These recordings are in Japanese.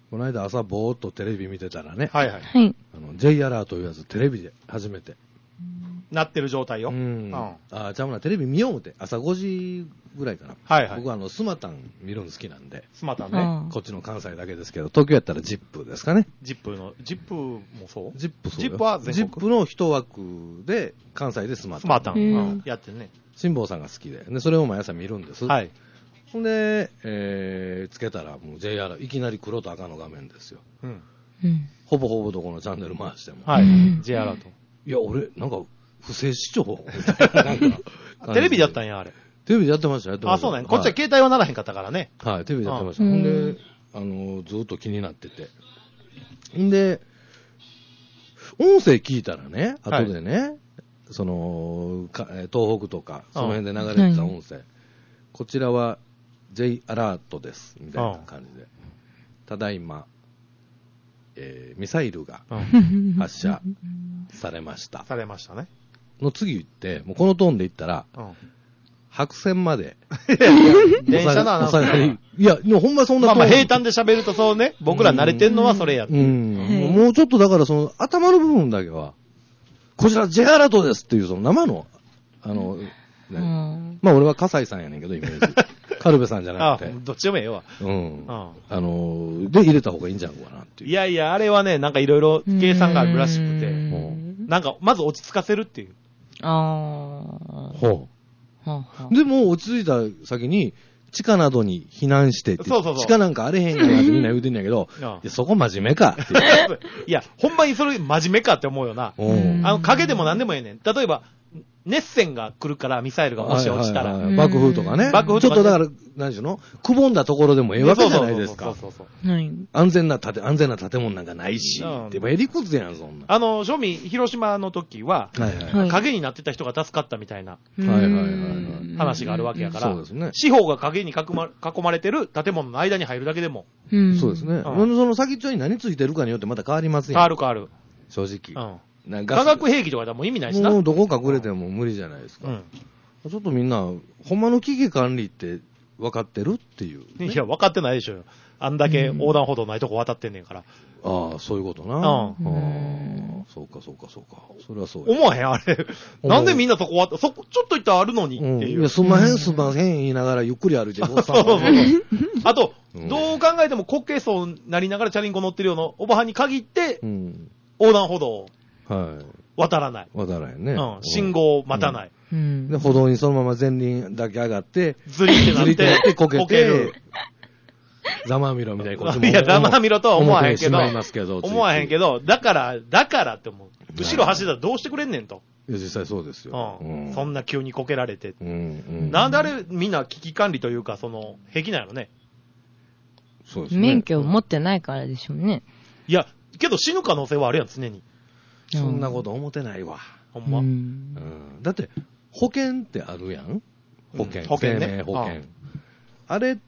この間朝ぼーっとテレビ見てたらね、 はいはい。 はい。 J アラートいうやつテレビで初めて。 なってる状態よ。 ちゃうな、テレビ見ようって朝5時ぐらいかな。 はいはい。 僕スマタン見るの好きなんで。 スマタンね。 こっちの関西だけですけど、東京やったらジップですかね。 ジップもそうジップそうジップは全国。 ジップの一枠で関西でスマタン。 スマタン。やってね。 辛坊さんが好きで。で、それを毎朝見るんです。 はい。 ほんで、つけたらもう J アラート、いきなり黒と赤の画面ですよ。 うん。 ほぼほぼどこのチャンネル回しても。 はい。J アラート。 いや、俺、なんか、不正視聴なんかテレビでやったんや、あれ。 テレビでやってましたよ。 あ、そうなんや。こっちは携帯はならへんかったからね。 はい、テレビでやってました。ほんで、ずっと気になってて。んで、音声聞いたらね、後でね、東北とか、その辺で流れてた音声。こちらは J アラートです、みたいな感じで。ただいま、ミサイルが発射されました。 されましたね。 の次言って、もうこのトーンで言ったら、白線まで。 電車のアナウンスいや、ほんまそんなまあ平坦で喋るとそうね、僕ら慣れてんのはそれやって。 もうちょっとだから頭の部分だけは、こちら J アラートですっていう生の、まあ俺は笠井さんやねんけど、イメージ。カルベさんじゃなくて。 どっちでもええわ。 で入れた方がいいんじゃんかなっていう。 いやいや、あれはね、なんかいろいろ計算があるらしくて、なんかまず落ち着かせるっていう。 ほう。でも落ち着いた先に、地下などに避難してって。地下なんかあれへんかなってみんな言うてんやけど、そこ真面目かって。 いや、ほんまにそれ真面目かって思うよな。影でも何でもええねん。例えば、熱線が来るからミサイルがもし落ちたら。 爆風とかね。爆風とか。ちょっとだから、何でしょうのくぼんだところでもええわけじゃないですか。安全な建物なんかないし。でもえりくつやん、そんな。 庶民、広島の時は、影になってた人が助かったみたいな話があるわけやから、四方が影に囲まれてる建物の間に入るだけでも。 そうですね。その先っちょに何ついてるかによってまた変わりますやん。 変わる。 正直。 化学兵器とかでも意味ないしな。 もうどこ隠れても無理じゃないですか。ちょっとみんな、ほんまの危機管理って分かってるっていう。 いや、分かってないでしょ。あんだけ横断歩道ないとこ渡ってんねんから。 ああ、そういうことな。そうか。それはそう。 思わへん、あれ。なんでみんなそこちょっと行ったらあるのにっていう。 いや、すんまへん言いながらゆっくり歩いてる。 あと、どう考えても滑傾層になりながらチャリンコ乗ってるようなおばはんに限って、横断歩道を渡らない。 渡らへんね。 信号を待たない。 で、歩道にそのまま前輪だけ上がって、 ずりってなって、 こけて、ざまみろみたいなことも。 いや、ざまみろとは思わへんけど、 思わへんけど、だからって思う。後ろ走ったらどうしてくれんねんと。 いや、実際そうですよ。 そんな急にこけられて。なんであれ、みんな危機管理というか、平気なんやろね。 そうですね。 免許を持ってないからでしょうね。 いや、けど死ぬ可能性はあるやん、常に。 そんなこと思ってないわ。 ほんま。 だって、保険ってあるやん。保険ね。生命保険。あれって、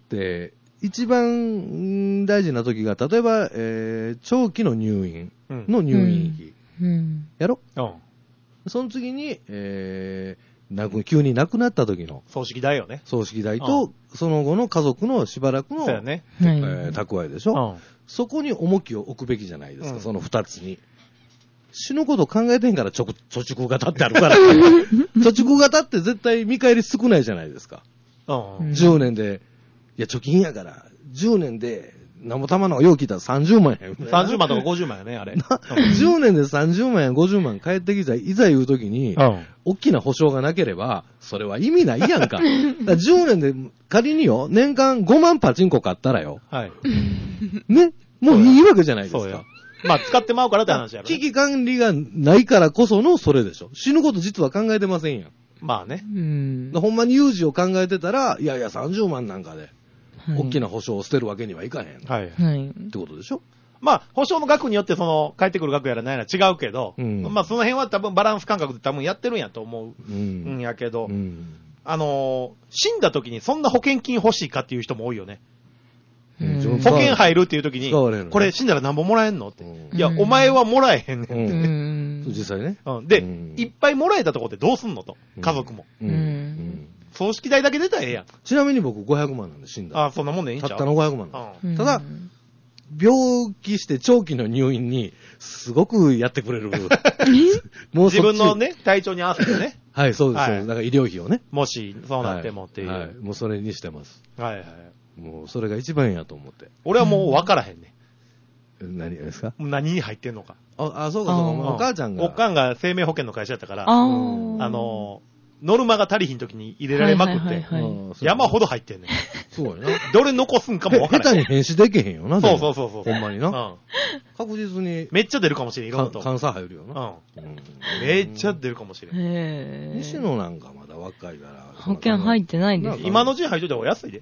一番大事な時が、例えば、長期の入院の入院費。やろ？その次に、急に亡くなった時の葬式代よね。 葬式代と、その後の家族のしばらくの、蓄えでしょ。そこに重きを置くべきじゃないですか、その二つに。死ぬこと考えてんから貯蓄型ってあるから。貯蓄型って絶対見返り少ないじゃないですか。10年で、いや貯金やから、10年で、なんもたまのよう聞いたら30万円。 30万とか50万やね、あれ。 10年で30万円、50万返ってきたら、いざ言うときに、大きな保証がなければ、それは意味ないやんか。10年で、仮によ、年間5万パチンコ買ったらよ。ね、もういいわけじゃないですか。 まあ、使ってまうからって話やろ。 危機管理がないからこそのそれでしょ。死ぬこと実は考えてませんやん。 まあね。 ほんまに有事を考えてたら、いやいや30万なんかで、大きな保証を捨てるわけにはいかへん。ってことでしょ。 まあ、保証の額によって返ってくる額やらないら違うけど、まあその辺は多分バランス感覚で多分やってるんやと思うんやけど、死んだ時にそんな保険金欲しいかっていう人も多いよね。保険入るっていう時に、これ死んだら何本もらえんのって。いや、お前はもらえへんねんって。 実際ね。 で、いっぱいもらえたところでどうすんのと。家族も。葬式代だけ出たらええやん。 ちなみに僕500万なんで死んだ。 あ、そんなもんでいいんちゃう？ たったの500万なんで。ただ、 病気して長期の入院に、すごくやってくれる。 もう自分のね、体調に合わせてね。 はい、そうです。 はい、 だから医療費をね。 もし、そうなってもっていう。 はい。もうそれにしてます。 はいはい。 もうそれが一番やと思って。 俺はもう分からへんね。 何ですか？ 何に入ってんのか。 そうかそうか。お母ちゃんが。 おかんが生命保険の会社やったから、ノルマが足りひん時に入れられまくって、山ほど入ってんねん。 すごいな。 どれ残すんかも分からへん。 下手に返死できへんよな。 そう。ほんまにな。確実に。 めっちゃ出るかもしれん、いろんなと。 監査入るよな。 めっちゃ出るかもしれん。 西野なんかまだ若いから。 保険入ってないんですか？ 今のうちに入っといた方が安いで。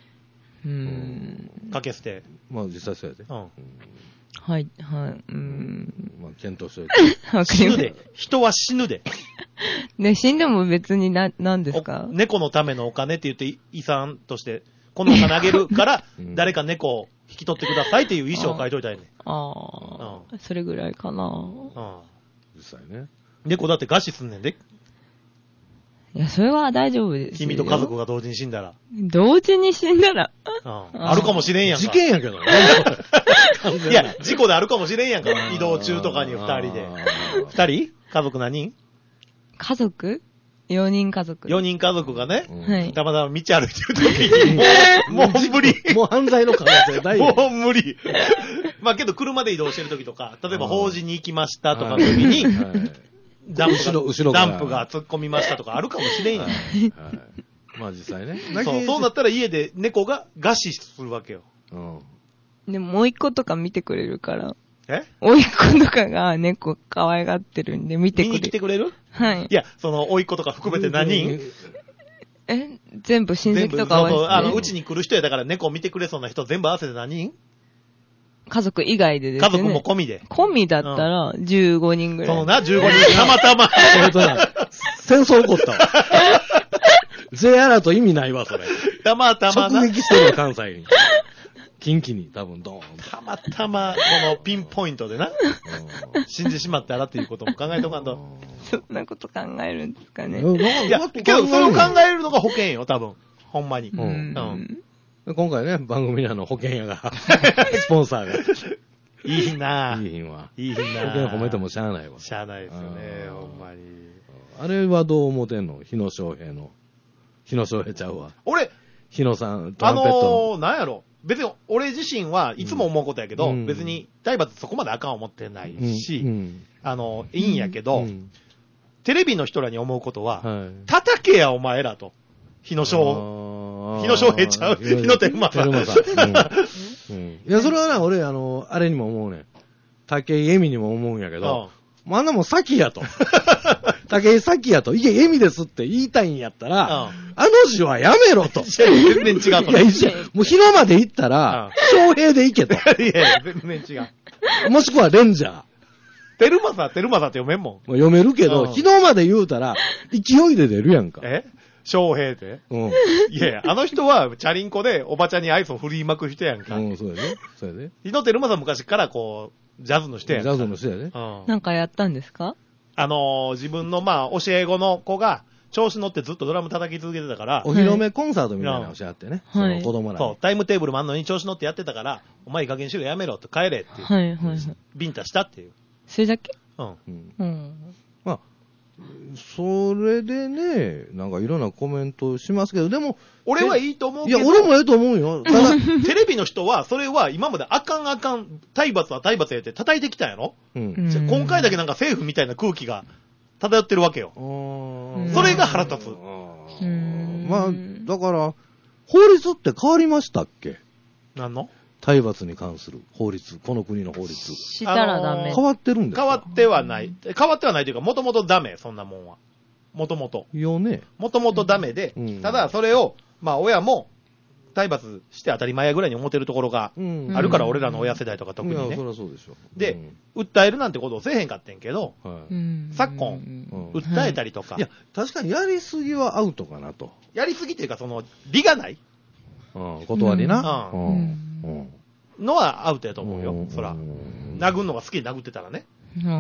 かけ捨て。 まあ実際そうやで。 はい。 まあ検討しといて。死ぬで。人は死ぬで。 ね、死んでも別に何ですか？ 猫のためのお金って言って遺産として、このお金あげるから、誰か猫を引き取ってくださいっていう遺書を書いといたんやね。 それぐらいかな。 実際ね。 猫だって餓死すんねんで。 いや、それは大丈夫です。 君と家族が同時に死んだら。 同時に死んだらあるかもしれんやんか。 事件やけどね。 いや、事故であるかもしれんやんか。移動中とかに二人で。二人家族何人家族 ?4 人家族。 4人家族がね、 はい。 たまたま道歩いてる時に、もう無理。 もう犯罪の可能性ないよ。 もう無理。まあけど車で移動してる時とか、例えば法事に行きましたとかの時に、ダンプが突っ込みましたとかあるかもしれんやん。 まあ実際ね。 そうなったら家で猫が餓死するわけよ。 でももう一個とか見てくれるから。 甥っ子とかが猫可愛がってるんで見てくれる。 見に来てくれる？ はい。 いや、その甥っ子とか含めて何人？ 全部親戚とか合わせて。 うちに来る人やだから猫を見てくれそうな人全部合わせて何人？ 家族以外でですね。 家族も込みで。 込みだったら15人ぐらい。 そうな、15人。たまたま。 戦争起こったわ。J アラート意味ないわ、それ。 たまたまな。 直撃してるわ、関西に。近畿に多分ドーン。 たまたま、このピンポイントでな。死んでしまったらっていうことも考えとかんと。 そんなこと考えるんですかね。 いや、けどそれを考えるのが保険よ、多分。ほんまに。 今回ね、番組に保険屋が、スポンサーが。 いいなぁ。 いい品は。 いい品なぁ。 保険褒めてもしゃあないわ。 しゃあないですよね、ほんまに。 あれはどう思ってんの？日野翔平の。日野翔平ちゃうわ。 俺、 日野さん、トランペットの。 なんやろ。別に俺自身はいつも思うことやけど、別に体罰そこまであかん思ってないし、いいんやけど、テレビの人らに思うことは、叩けやお前らと。日野翔平ちゃう日野照正。 いや、それはな、俺、あれにも思うねん。武井絵美にも思うんやけど、あんなもん先やと。武井先やと。いえ、絵美ですって言いたいんやったら、あの字はやめろと。 全然違うと。 いや、もう日野まで行ったら、翔平で行けと。 いや、全然違う。 もしくはレンジャー。 照正って読めんもん。 読めるけど、日野まで言うたら、勢いで出るやんか。 翔平って。いやいや、あの人は、チャリンコでおばちゃんにアイスを振りまく人やんか。 そうやね。そうやね。 日野照正昔からこう、ジャズの人やんか。 ジャズの人やね。 なんかやったんですか？ 自分の教え子の子が、調子乗ってずっとドラム叩き続けてたから。 お披露目コンサートみたいなのをしあってね。その子供ら。 そう、タイムテーブルもあんのに調子乗ってやってたから、お前いい加減しろやめろって帰れっていう。ビンタしたっていう。 それだけ？ まあ、それでね、なんかいろんなコメントしますけど、でも、 俺はいいと思うけど。 いや、俺もいいと思うよ。ただ、 テレビの人は、それは今まであかん、体罰は体罰やって叩いてきたんやろ？今回だけなんか政府みたいな空気が漂ってるわけよ。それが腹立つ。 まあ、だから、法律って変わりましたっけ？ 何の？ 体罰に関する法律、この国の法律。 したらダメ。 変わってるんですか？ 変わってはない。変わってはないというか、もともとダメ、そんなもんは。もともと。 よね。 もともとダメで、ただそれを、まあ親も、体罰して当たり前やぐらいに思ってるところがあるから、俺らの親世代とか特にね。 いや、そりゃそうでしょ。 で、訴えるなんてことをせえへんかってんけど、昨今、訴えたりとか。 いや、確かにやりすぎはアウトかなと。 やりすぎっていうか、利がない。 断りな。 のはアウトやと思うよ、そら。殴るのが好きで殴ってたらね。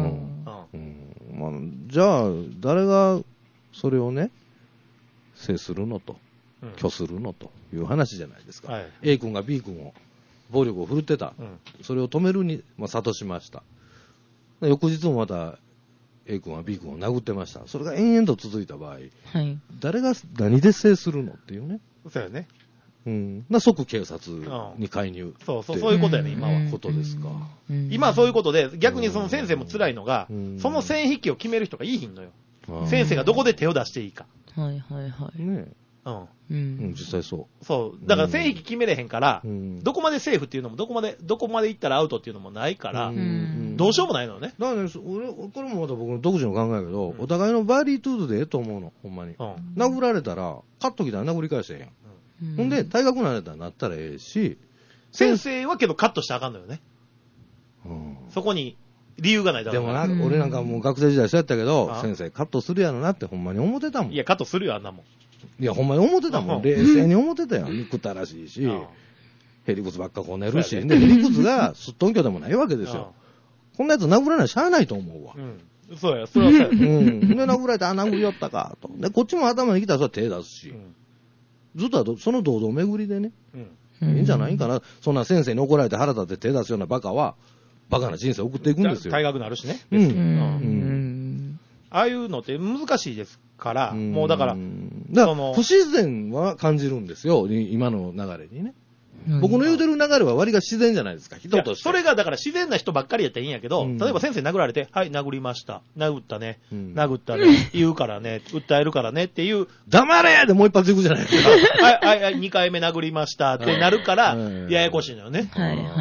じゃあ、誰がそれをね、制するのと、拒するのという話じゃないですか。A 君が B 君を暴力を振るってた。それを止めるに、諭しました。翌日もまた、A 君は B 君を殴ってました。それが延々と続いた場合、誰が何で制するのっていうね。 そうやね。 即警察に介入。 そういうことやね、今は。 ことですか。 今はそういうことで、逆にその先生も辛いのが、その線引きを決める人がいいひんのよ。先生がどこで手を出していいか。 ね実際そう。 そう。だから線引き決めれへんから、どこまでセーフっていうのも、どこまで行ったらアウトっていうのもないから、どうしようもないのね。 だからね、これもまた僕の独自の考えやけど、お互いのバーリートゥードでええと思うの、ほんまに。殴られたら、カッときたら殴り返せへんやん。ほんで、退学なれたらなったらええし、 先生はけどカットしてあかんのよね。そこに理由がないだろう。 でもな、俺なんかもう学生時代そうやったけど、先生カットするやろなってほんまに思ってたもん。 いや、カットするよ、あんなもん。 いや、ほんまに思ってたもん。冷静に思ってたよ。憎たらしいし、へりくつばっかこねるし、で、へりくつがすっとんきょでもないわけですよ。こんなやつ殴らないしゃあないと思うわ。 そうや、それはそうや。 で、殴られて、殴りよったか、と。で、こっちも頭に来たらそれは手出すし、ずっとその堂々巡りでね、いいんじゃないかな。そんな先生に怒られて腹立って手出すようなバカは、バカな人生送っていくんですよ。 退学なるしね。ああいうのって難しいですから、もうだから、 不自然は感じるんですよ、今の流れにね。僕の言うてる流れは割が自然じゃないですか、人として。 それがだから自然な人ばっかりやったらいいんやけど、例えば先生殴られて、はい、殴りました。殴ったね。殴ったね。言うからね。訴えるからねっていう。 黙れでもう一発いくじゃないですか。 はい、2回目殴りましたってなるから、ややこしいのよね。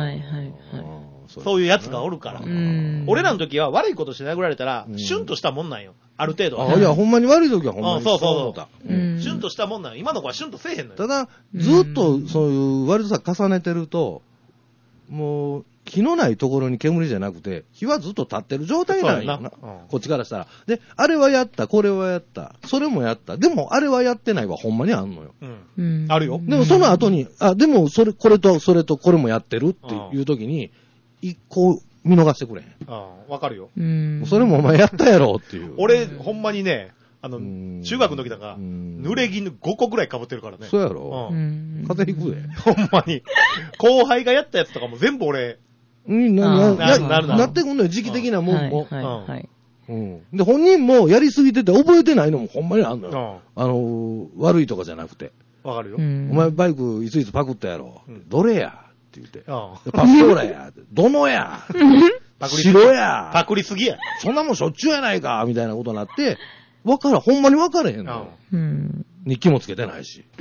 そういうやつがおるから。俺らの時は悪いことして殴られたら、シュンとしたもんなんよ。ある程度。 いや、ほんまに悪い時はほんまにそう思った。 シュンとしたもんなんよ。今の子はシュンとせえへんのよ。 ただ、ずっとそういう悪さ重ねてると、もう、火のないところに煙じゃなくて、火はずっと立ってる状態なんよな。こっちからしたら。で、あれはやった、これはやった、それもやった。でも、あれはやってないはほんまにあんのよ。 あるよ。 でも、その後に、でも、これと、それと、これもやってるっていう時に、一個見逃してくれへん。 わかるよ。 それもお前やったやろっていう。 俺、ほんまにね、中学の時だから、濡れ衣5個ぐらい被ってるからね。 そうやろ。風邪ひくで。 ほんまに。後輩がやったやつとかも全部俺、 なってくんのよ、時期的なもんも。で、本人もやりすぎてて覚えてないのもほんまにあんのよ。悪いとかじゃなくて。 わかるよ。 お前バイクいついつパクったやろ。どれやって言って。パクソーラや。どのや。白や。 パクりすぎや。 そんなもんしょっちゅうやないかみたいなことになって、ほんまに分かれへんの。日記もつけてないし。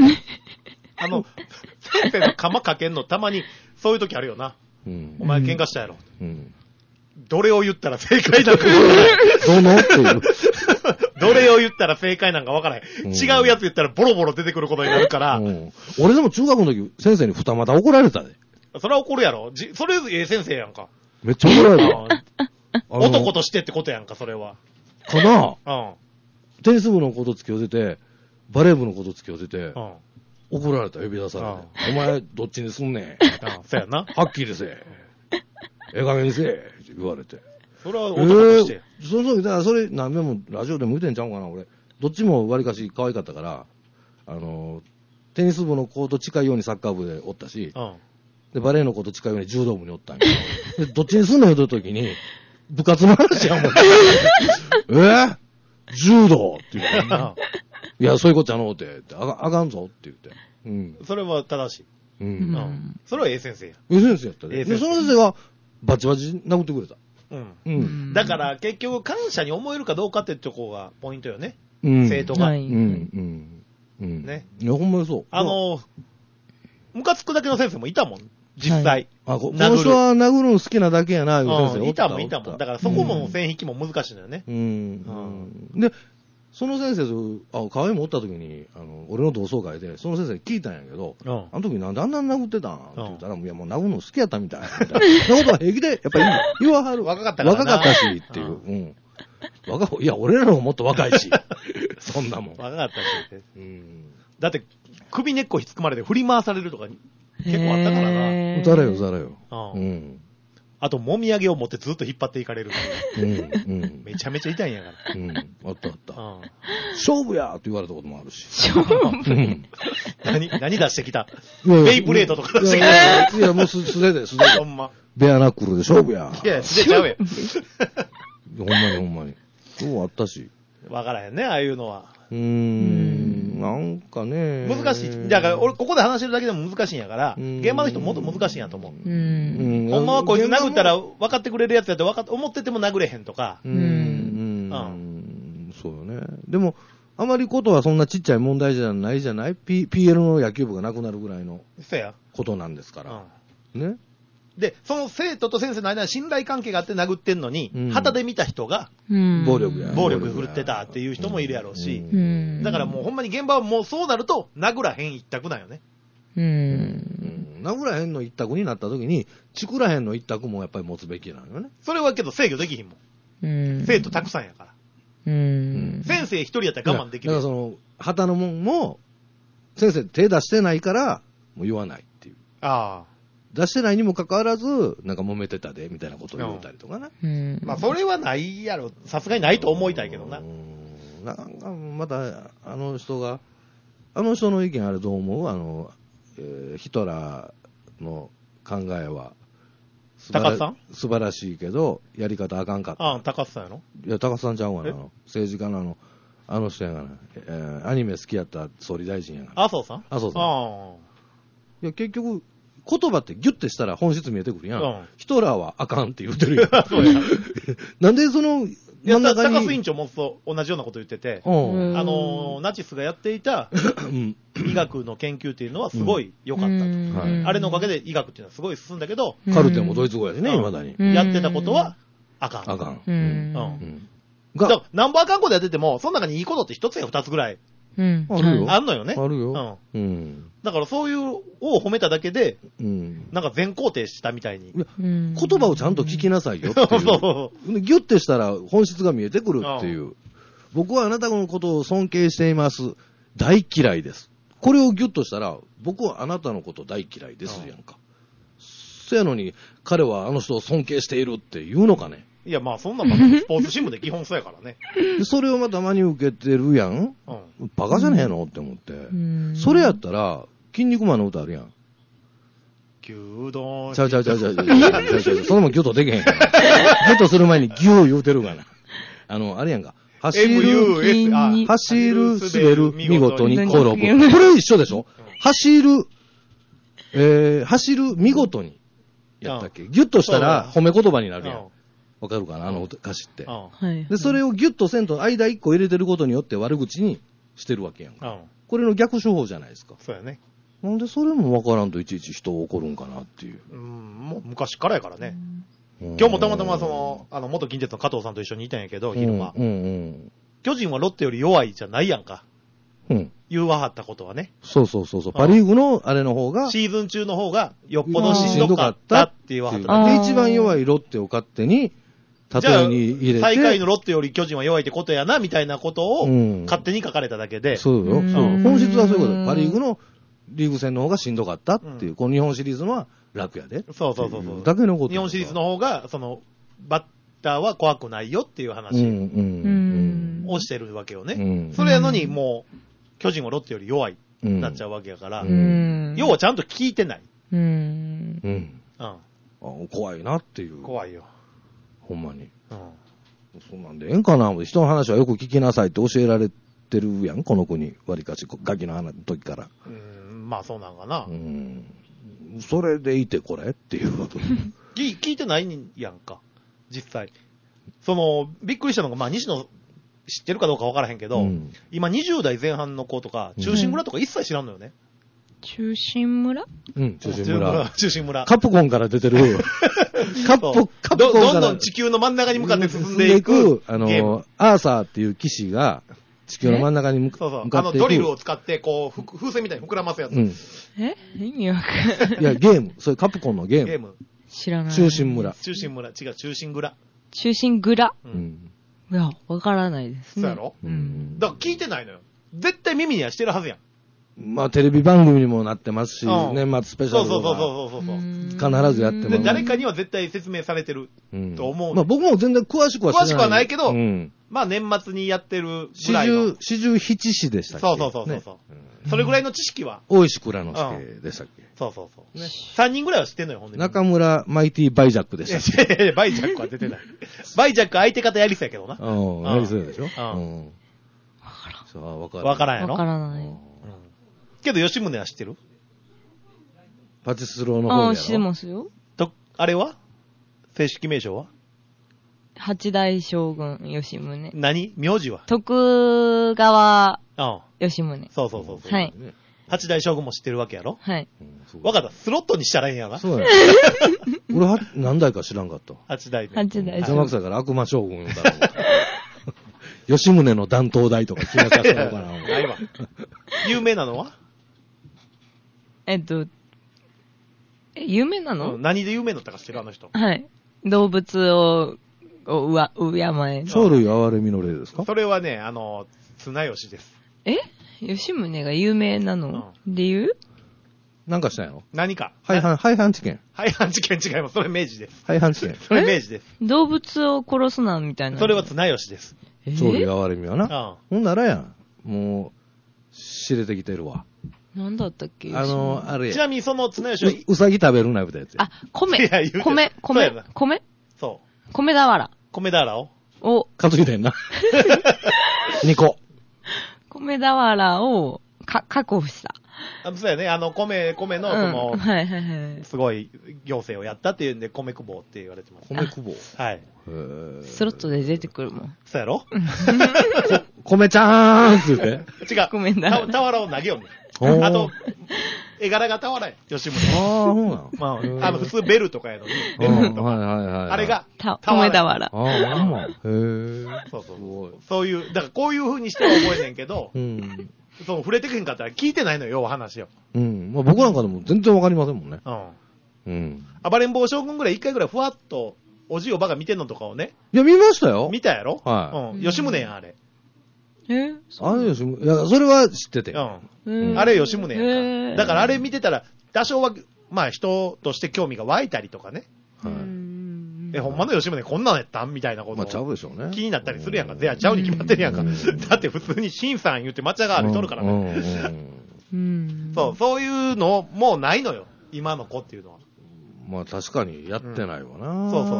先生の釜かけんのたまにそういう時あるよな。お前喧嘩したやろ。どれを言ったら正解なんか分からない。 どのっていう。 どれを言ったら正解なんか分からない。違うやつ言ったらボロボロ出てくることになるから。 俺でも中学の時、先生に二股怒られたで。 それは怒るやろ。それええ先生やんか。 めっちゃ怒られた。 男としてってことやんか、それは。 かなテニス部のこと付き合ってて、バレー部のこと付き合ってて、怒られた、呼び出されて。お前、どっちにすんねん。 そうやな。 はっきりせえ。ええ加減にせえ。って言われて。 それは男として。 だからそれ、何でも、ラジオでも言うてんちゃうかな、俺。どっちも割かし可愛かったから、テニス部の子と近いようにサッカー部でおったし、で、バレーの子と近いように柔道部におったんや。で、どっちにすんのよ、という時に、部活の話やもん。柔道って言うから、いや、そういうことちゃのうて、あかんぞって言って。 それは正しい。それはええ先生や。 ええ先生やったで。で、その先生がバチバチ殴ってくれた。 だから結局感謝に思えるかどうかってとこがポイントよね。生徒が。ね。 いや、ほんまにそう。 ムカつくだけの先生もいたもん。実際。 この人は殴るの好きなだけやな、いう先生いたもん。だからそこも線引きも難しいのよね。 で、その先生と、河合もおった時に、俺の同窓会で、その先生に聞いたんやけど、あの時なんであんな殴ってたんって言ったら、いやもう殴るの好きやったみたいな。そんなことは平気で、やっぱり言わはる。 若かったからな。 若かったし、っていう。いや、俺らの方がもっと若いし。そんなもん。 若かったし。だって、首根っこひっつくまれて振り回されるとか結構あったからな。 ざらよ。 あと、もみあげを持ってずっと引っ張っていかれる。めちゃめちゃ痛いんやから。 あったあった。勝負やって言われたこともあるし。 勝負何出してきたベイブレードとか出してきた。 いや、もう素手で。 ほんま。 ベアナックルで勝負や。 いや、素手ちゃうやん。 ほんまに。そうあったし。 わからへんね、ああいうのは。 なんかね。 難しい。だから、俺、ここで話してるだけでも難しいんやから、現場の人もっと難しいんやと思う。ほんまはこいつ殴ったら分かってくれるやつやって思ってても殴れへんとか。 そうよね。でも、あまりことはそんなちっちゃい問題じゃないじゃない ?PL の野球部がなくなるぐらいのことなんですから。ね。で、 その生徒と先生の間に信頼関係があって殴ってんのに、旗で見た人が、 暴力振るってたっていう人もいるやろうし、だからもうほんまに現場はもうそうなると、殴らへん一択なんよね。 殴らへんの一択になった時に、チクらへんの一択もやっぱり持つべきなのよね。 それはけど制御できひんもん。生徒たくさんやから。先生一人やったら我慢できる。 だからその、旗のもんも、先生手出してないから、もう言わないっていう。出してないにもかかわらず、なんか揉めてたで、みたいなことを言うたりとかね。 まあ、それはないやろ。さすがにないと思いたいけどな。 なんか、また、あの人の意見あれどう思うヒトラーの考えは、 高須さん素晴らしいけど、やり方あかんかった。 高須さんやろいや、高須さんちゃうわな。政治家のあの人やがな。アニメ好きやった総理大臣やがな。 麻生さん。 いや、結局、言葉ってギュッてしたら本質見えてくるやん。ヒトラーはあかんって言ってるやん。なんでその、 真ん中に。高須委員長も同じようなこと言ってて、ナチスがやっていた医学の研究っていうのはすごい良かったと。あれのおかげで医学っていうのはすごい進んだけど、 カルテもドイツ語やしね、未だに。 やってたことはあかん。 あかん。 だから、なんぼあかんことやってても、その中にいいことって一つや二つぐらい。 あるよ。 あんのよね。 あるよ。 だからそういうを褒めただけで、なんか全肯定したみたいに。 言葉をちゃんと聞きなさいよっていう。ギュッてしたら本質が見えてくるっていう。僕はあなたのことを尊敬しています。大嫌いです。これをギュッとしたら、僕はあなたのこと大嫌いですやんか。そやのに、彼はあの人を尊敬しているって言うのかね。 いや、まあそんなスポーツ新聞で基本そうやからね。 それをまた真に受けてるやん。バカじゃねえのって思って。それやったら、筋肉マンの歌あるやん。 牛丼。 ちゃう。それもギュッとできへんから。ギュッとする前にギュー言うてるがな。あれやんか。走る、滑る、見事に転ぶ。これ一緒でしょ？走る、見事に。やったっけ？ギュッとしたら褒め言葉になるやん。わかるかなあの歌詞って。で、それをギュッとせんと間一個入れてることによって悪口にしてるわけやんか。これの逆手法じゃないですか。 そうやね。 なんでそれもわからんといちいち人を怒るんかなっていう。 もう昔からやからね。今日もたまたま元近鉄の加藤さんと一緒にいたんやけど、昼間。巨人はロッテより弱いじゃないやんか。言わはったことはね。 そう。パリーグのあれの方が。 シーズン中の方がよっぽどしんどかったって言わはった。 で、一番弱いロッテを勝手に、例えに入れて。 最下位のロッテより巨人は弱いってことやな、みたいなことを、勝手に書かれただけで。 そうよ。本質はそういうこと。パリーグのリーグ戦の方がしんどかったっていう。この日本シリーズのは楽やで。 そう。 だけのこと。 日本シリーズの方が、バッターは怖くないよっていう話をしてるわけよね。それやのに、もう、巨人はロッテより弱いなっちゃうわけやから、要はちゃんと聞いてない。 怖いなっていう。 怖いよ。 ほんまに。そんなんでええんかな。人の話はよく聞きなさいって教えられてるやん、この国。わりかし、ガキの話の時から。 まあそうなんかな。 それでいてこれっていうこと。 聞いてないんやんか。実際。びっくりしたのが、西野知ってるかどうかわからへんけど、今20代前半の子とか、中心村とか一切知らんのよね。 中心村？ 中心村。 カプコンから出てる。カプコンから。 どんどん地球の真ん中に向かって進んでいく。 アーサーっていう騎士が、地球の真ん中に向かっていく。 ドリルを使って、風船みたいに膨らますやつ。 意味わかんない。 いや、ゲーム。それカプコンのゲーム。 知らない。 中心村。 違う、中心蔵。 中心蔵。いや、わからないですね。 そうやろ？だから聞いてないのよ。絶対耳にはしてるはずやん。 まあテレビ番組にもなってますし、 うん年末スペシャルとかそう。 必ずやってます。 で、誰かには絶対説明されてると思う。 まあ僕も全然詳しくは知らない。 詳しくはないけど、 うん、 まあ年末にやってるぐらいの。 四十七士でしたっけ？ そう。ね、それぐらいの知識は。 大石倉之助でしたっけ？ そう。ね。3人ぐらいは知ってんのよ、ほんで。 中村マイティバイジャックでしたっけ？ バイジャックは出てない。バイジャック相手方やりそうやけどな。 やりそうでしょ？ わからんやろ？ わからない。 けど吉宗は知ってる？ パチスローの方やろ？ 知ってますよ。 あれは正式名称は八代将軍吉宗。 何名字は徳川吉宗。 そう。 はい。 八代将軍も知ってるわけやろ？ はい。 わかった。スロットにしたらええんやな。 そうや。俺何代か知らんかった。 八代目。 邪魔くさいから悪魔将軍だろう。吉宗の断頭台とか決めさせたのかな。 ないわ。有名なのは有名なの？ 何で有名だったか知ってるあの人。 はい。動物を敬え。 生類憐れみの例ですか？ それはね、綱吉です。 吉宗が有名なの？理由？ なんかしたんやろ？ 何か。 廃藩置県。 廃藩置県違います。それ明治です。 廃藩置県。 それ明治です。 動物を殺すな、みたいな。 それは綱吉です。 生類憐れみはな。ほんならやん。もう、知れてきてるわ。 なんだったっけ？ あれ。 ちなみにその綱吉はうさぎ食べるな、みたいなやつ。 米。 いや、言う米。 そう。 米俵。 米俵を。 担いでんな。2個。 米俵を、確保した。 そうやね。米の、 はい。 すごい行政をやったっていうんで、米久保って言われてます。 米久保。 はい。 スロットで出てくるもん。 そうやろ？ 米ちゃーんって言って。 違う。 ごめんな。 俵を投げようね。あと、絵柄が俵や。吉宗。 そうなの？ まあ、普通ベルとかやのに。ベルとか。あれが、 米俵。 そういう、だからこういう風にしては覚えねんけど、触れてけんかったら聞いてないのよ、話を。 まあ僕なんかでも全然わかりませんもんね。 暴れん坊将軍ぐらい一回ぐらいふわっと、おじいおばが見てんのとかをね。 いや、見ましたよ。 見たやろ？ はい。 吉宗やん、あれ。 あれ吉宗、いや、それは知ってて。 あれ吉宗やんか。だからあれ見てたら、多少は、まあ人として興味が湧いたりとかね。ほんまの吉宗こんなんやったんみたいなこと。 まあちゃうでしょうね。 気になったりするやんか。いや、ちゃうに決まってるやんか。だって普通に新さん言って抹茶がある人るからね。そういうのもうないのよ。今の子っていうのは。 まあ確かにやってないわな。 そう。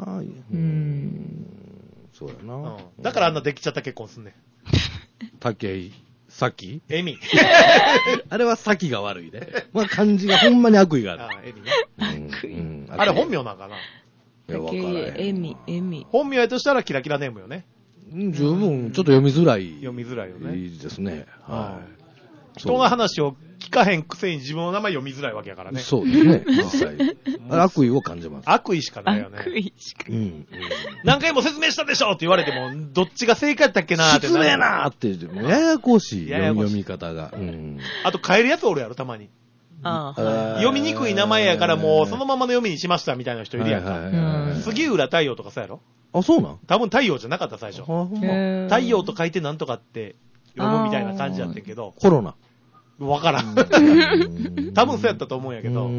そうやな。 だからあんなできちゃった結婚すんねん。 武井、咲エミ。 あれは咲が悪いね。まあ漢字がほんまに悪意がある。 エミね。あれ本名なんかな？ いや、わからへん。 エミ。 本名やとしたらキラキラネームよね。 十分、ちょっと読みづらい。 読みづらいよね。 いいですね。はい。 人の話を聞かへんくせに自分の名前読みづらいわけやからね。 そうですね、実際。悪意を感じます。 悪意しかないよね。 悪意しかない。 何回も説明したでしょって言われても、どっちが正解だったっけなーって。 失礼なーって言って、ややこしい読み方が。 あと変えるやつおるやろ、たまに。読みにくい名前やからもうそのままの読みにしましたみたいな人いるやんか。杉浦太陽とかそうやろ？ あ、そうなん？ 多分太陽じゃなかった最初。太陽と書いてなんとかって読むみたいな感じやってんけど。 コロナ。 わからん。多分そうやったと思うんやけど。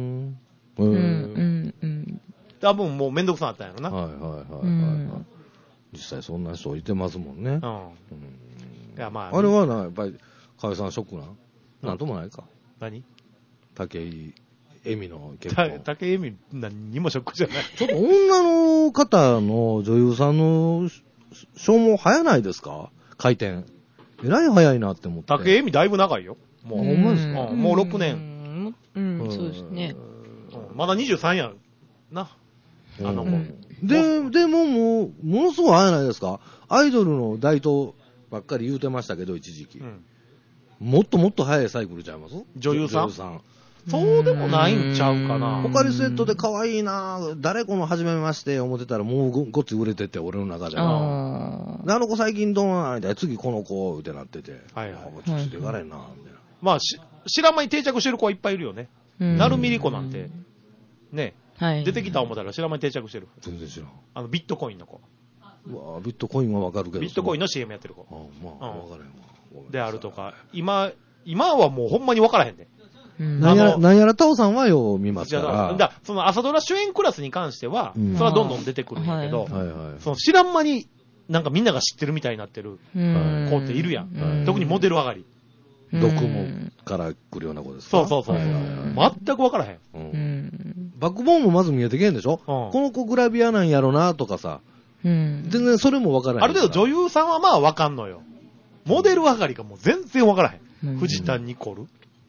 多分もうめんどくさかったんやろな。 はい。実際そんな人いてますもんね。 いやまあれはな、やっぱり、河合さんショックなんともないか。 何？ 武井絵美の結婚。 武井絵美何にもショックじゃない。 ちょっと女の方の女優さんの消耗早ないですか？回転。えらい早いなって思って。 武井絵美だいぶ長いよ。もう。 ほんまですか？ もう6年。 そうですね。 まだ23やな。あの子。 でもものすごい早ないですか？アイドルの大東ばっかり言うてましたけど、一時期。もっともっと早いサイクルちゃいます？ 女優さんそうでもないんちゃうかな。 ポカリスエットで可愛いな誰この初めまして思ってたらもうごっつ売れてて、俺の中では。あの子最近どうなんだ次この子ってなってて。ちょっとでかれんなみたいな。 まあ、白間に定着してる子はいっぱいいるよね。なるみりこなんて。ね。出てきた思ったら白間に定着してる。 全然知らん。 ビットコインの子。 うわビットコインはわかるけど。 ビットコインの CM やってる子。 まあ、わかるよ。 であるとか、今、 今はもうほんまに分からへんで。 なんやらタオさんはよう見ますから。 その朝ドラ主演クラスに関しては、それはどんどん出てくるんだけど、 はいはい、 その知らん間になんかみんなが知ってるみたいになってる子っているやん。特にモデル上がり。 毒もから来るような子ですか？ そう。全く分からへん。 バックボーンもまず見えてけんでしょ？この子グラビアなんやろなとかさ。全然それも分からへん。 ある程度女優さんはまあ分かんのよ。モデル上がりがもう全然分からへん。藤田ニコル。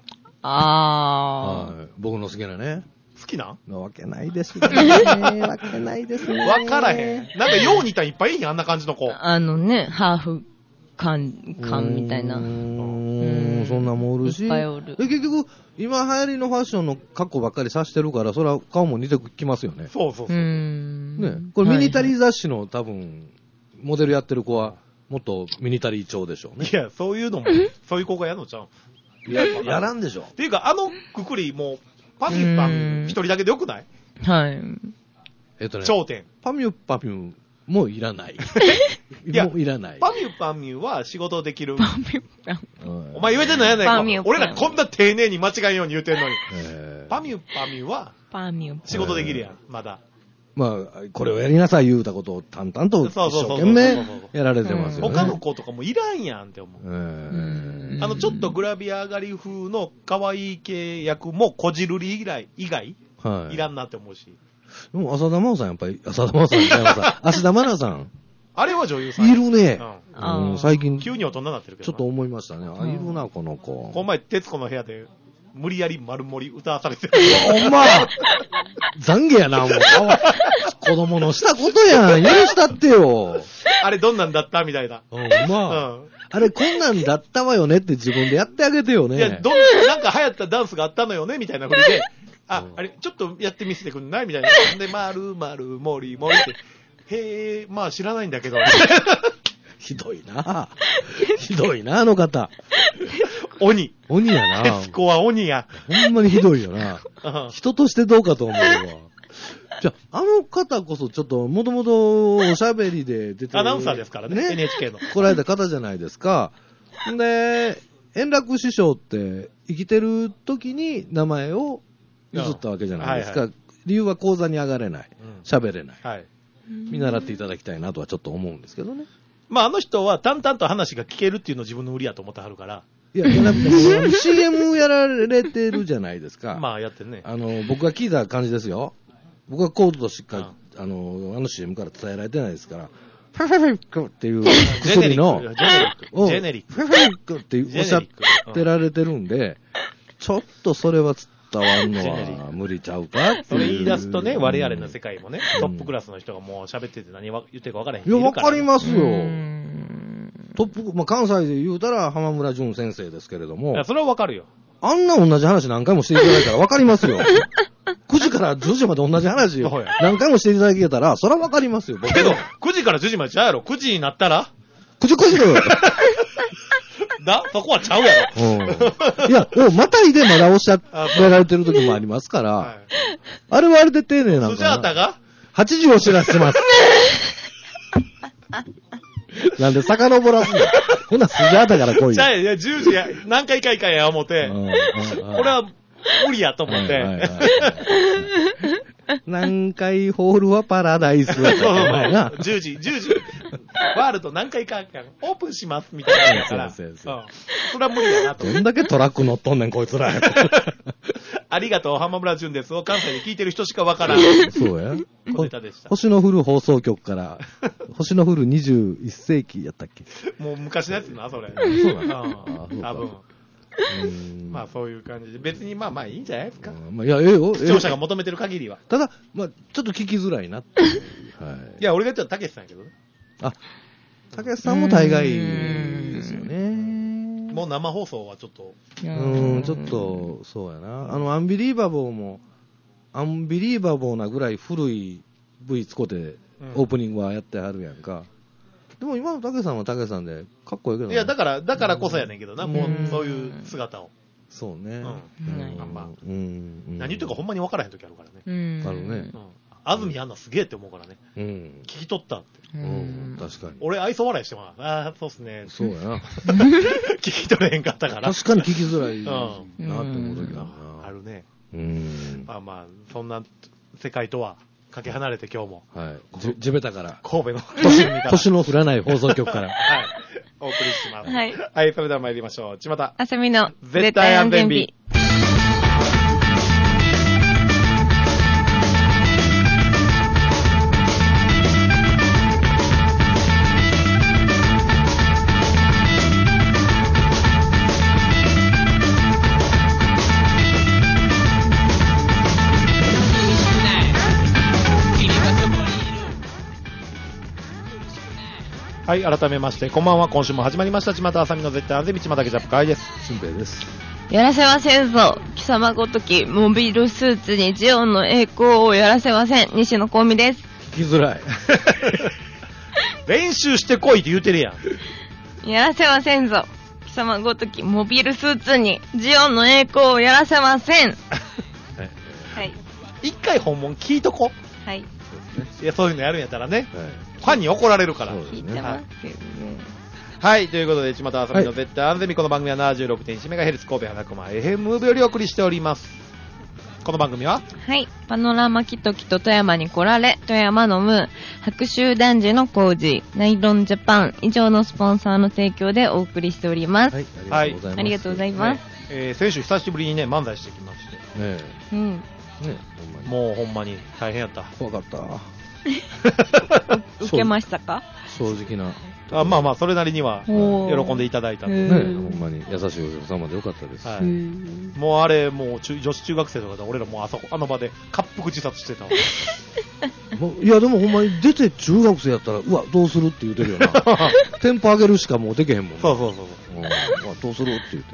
僕の好きなね。 好きなわけないですね。わけないですね。 分からへん。なんかよう似たいっぱいいいやん、あんな感じの子。 ハーフ感みたいな。 そんなもおるし。 いっぱいおる。 結局、今流行りのファッションの格好ばっかりさしてるから、それは顔も似てきますよね。 そう。 ね。これミニタリー雑誌の多分、モデルやってる子は、もっとミニタリー調でしょうね。 いや、そういうのも、そういう子がやるのちゃう？ やらんでしょ。 っていうか、くくり、もう、パミュ一人だけでよくない？ はい。 頂点。 パミュもういらない。もういらない。 パミュは仕事できる。 パミュ。 お前言えてんのやないか。俺らこんな丁寧に間違いように言うてんのに。パミュは仕事できるやん、まだ。 まあ、これをやりなさい言うたことを淡々と一生懸命やられてますよね。 他の子とかもいらんやんって思う。ちょっとグラビア上がり風の可愛い系役もこじるり以外いらんなって思うし。 でも浅田真央さんやっぱり、浅田真央さん、芦田愛菜さん。 あれは女優さん。 いるね。最近。 急に大人になってるけど。 ちょっと思いましたね。いるな、この子。 この前、徹子の部屋で、無理やり丸盛り歌わされてる。 ほんま懺悔やな、もう。子供のしたことやん。許したってよ。 あれどんなんだったみたいな。 あれこんなんだったわよねって自分でやってあげてよね。 いや、なんか流行ったダンスがあったのよねみたいな振りで、あれ、ちょっとやってみせてくんないみたいな。で、もりって、まあ知らないんだけど。 ひどいなあの方。 鬼やな。 徹子は鬼や。 ほんまにひどいよな。人としてどうかと思うわ。じゃあ、あの方こそちょっと、もともとおしゃべりで出てる。 アナウンサーですからね。NHK の。 来られた方じゃないですか。で、円楽師匠って生きてる時に名前を譲ったわけじゃないですか。理由は講座に上がれない。喋れない。見習っていただきたいなとはちょっと思うんですけどね。 まあ、あの人は淡々と話が聞けるっていうのを自分の売りやと思ってはるから。 いや、じゃなくて、CM やられてるじゃないですか。 まあ、やってるね。 僕が聞いた感じですよ。僕はコードとしか、あの CM から伝えられてないですから、フェフェフェックっていう薬の、 ジェネリック。 フェフェフェックっておっしゃってられてるんで、ちょっとそれは伝わるのは無理ちゃうかっていう。 それ言い出すとね、我々の世界もね、トップクラスの人がもう喋ってて何言ってるか分からへん。 いや、分かりますよ。トップ、まあ、関西で言うたら浜村淳先生ですけれども。 いや、それは分かるよ。 あんな同じ話何回もしていただいたら分かりますよ。9時から10時まで同じ話を何回もしていただけたら、それは分かりますよ。 けど、9時から10時までちゃうやろ。9時になったら ?9時そこはちゃうやろ。 いや、またいでまだおっしゃられてる時もありますから、あれはあれで丁寧なんかな。 スジャータが ?8 時を知らせてます。なんで遡らすのほんなスジャータから来いよ。 じゃあ、いや、10時や、何回かいかや思って、これは無理やと思って。 南海ホールはパラダイスだった前な。 10時。ワールド何回かオープンしますみたいなから。それは無理やなと。 どんだけトラック乗っとんねん、こいつら。 ありがとう、浜村淳ですを関西で聞いてる人しかわからん。 そうや。 星の降る放送局から、星の降る21世紀やったっけ。 もう昔のやつな、それ。 そうだな。 多分。まあそういう感じで、別にまあいいんじゃないですか。 いや、 視聴者が求めてる限りは。 ただ、まあちょっと聞きづらいなっていう。 いや、俺が言ったらたけしさんやけどね。 たけしさんも大概ですよね。 もう生放送はちょっと。 ちょっと、そうやな。アンビリーバボーなぐらい古い V 使ってオープニングはやってはるやんか。でも今のたけさんはたけさんでかっこいいけどね。 いや、だからこそやねんけどな、もうそういう姿を。 そうね。 何言ってるかほんまに分からへん時あるからね。 あるね。 安住あんなすげえって思うからね。 うん。 聞き取ったって。 うん。確かに。 俺、愛想笑いしてもらう。ああ、そうっすね。 そうやな。 聞き取れへんかったから。 確かに聞きづらいなって思う時はあるね。 まあ、そんな世界とはかけ離れて今日も。 はい。地べたから。 神戸の年の降らない放送局から。 はい。お送りします。 はい。 はい、それでは参りましょう。ちまた。 あさみの絶対安全日。はい、改めまして、こんばんは。今週も始まりました。ちまたあさみの絶対安全日、ちまたけジャップ会です。 しんべヱです。 やらせませんぞ。貴様ごとき、モビルスーツにジオンの栄光をやらせません。西野幸美です。 聞きづらい。 練習してこいって言うてるやん。やらせませんぞ。貴様ごとき、モビルスーツにジオンの栄光をやらせません。はい。 一回訪問聞いとこ。 はい。 いや、そういうのやるんやったらね。 はい。 ファンに怒られるから。 聞いてますけどね。 はい、ということで、ちまたあさみの絶対安全日、この番組は 76.1MHz 神戸花熊 FM ムーブよりお送りしております。この番組ははい、パノラマキトキと富山に来られ、富山のムー、白州男児の工事、ナイロンジャパン以上のスポンサーの提供でお送りしております。 はい、 ありがとうございます。 先週久しぶりにね、漫才してきまして。 ねえ。うん。 ねもうほんまに大変やった。 怖かった。 受けましたか？ 正直な。 まあ、それなりには喜んでいただいたんで。 ね、ほんまに優しいお客様でよかったです。 はい。もうあれ、もう女子中学生とかで俺らもうあの場で滑腹自殺してたわ。 いや、でもほんまに出て中学生やったら、うわ、どうするって言うてるよな。テンポ上げるしかもうできへんもんね。 そう。 どうするって言って。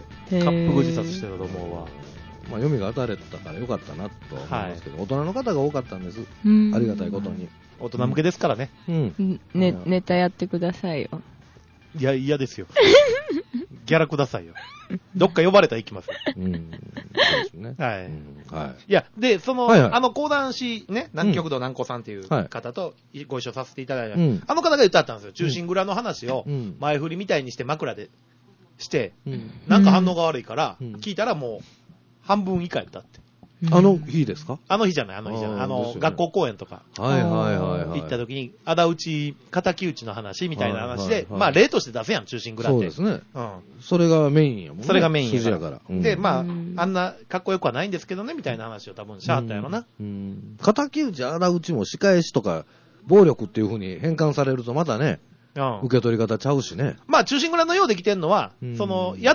滑腹自殺してたと思うわ。 まあ、読みが当たれたからよかったなとは思いますけど、大人の方が多かったんです。ありがたいことに。 大人向けですからね。 ネタやってくださいよ。 いや、嫌ですよ。ギャラくださいよ。どっか呼ばれたら行きますよ。 そうですね。 はい。 はい。 いや、で、講談師ね、南極道南湖さんっていう方とご一緒させていただいた、あの方が言ってあったんですよ。忠臣蔵の話を前振りみたいにして枕でして、なんか反応が悪いから、聞いたらもう半分以下やったって。 あの日ですか？ あの日じゃない。学校公演とか。行った時に、敵討ちの話みたいな話で、まあ、例として出すやん、忠臣蔵って。 そうですね。それがメインやもんね。 それがメインやから。 で、まあ、あんなかっこよくはないんですけどね、みたいな話を多分しはったやろな。 敵討ち、仇討ちも仕返しとか、暴力っていう風に変換されるとまたね、受け取り方ちゃうしね。 まあ、忠臣蔵のようできてんのは、やった、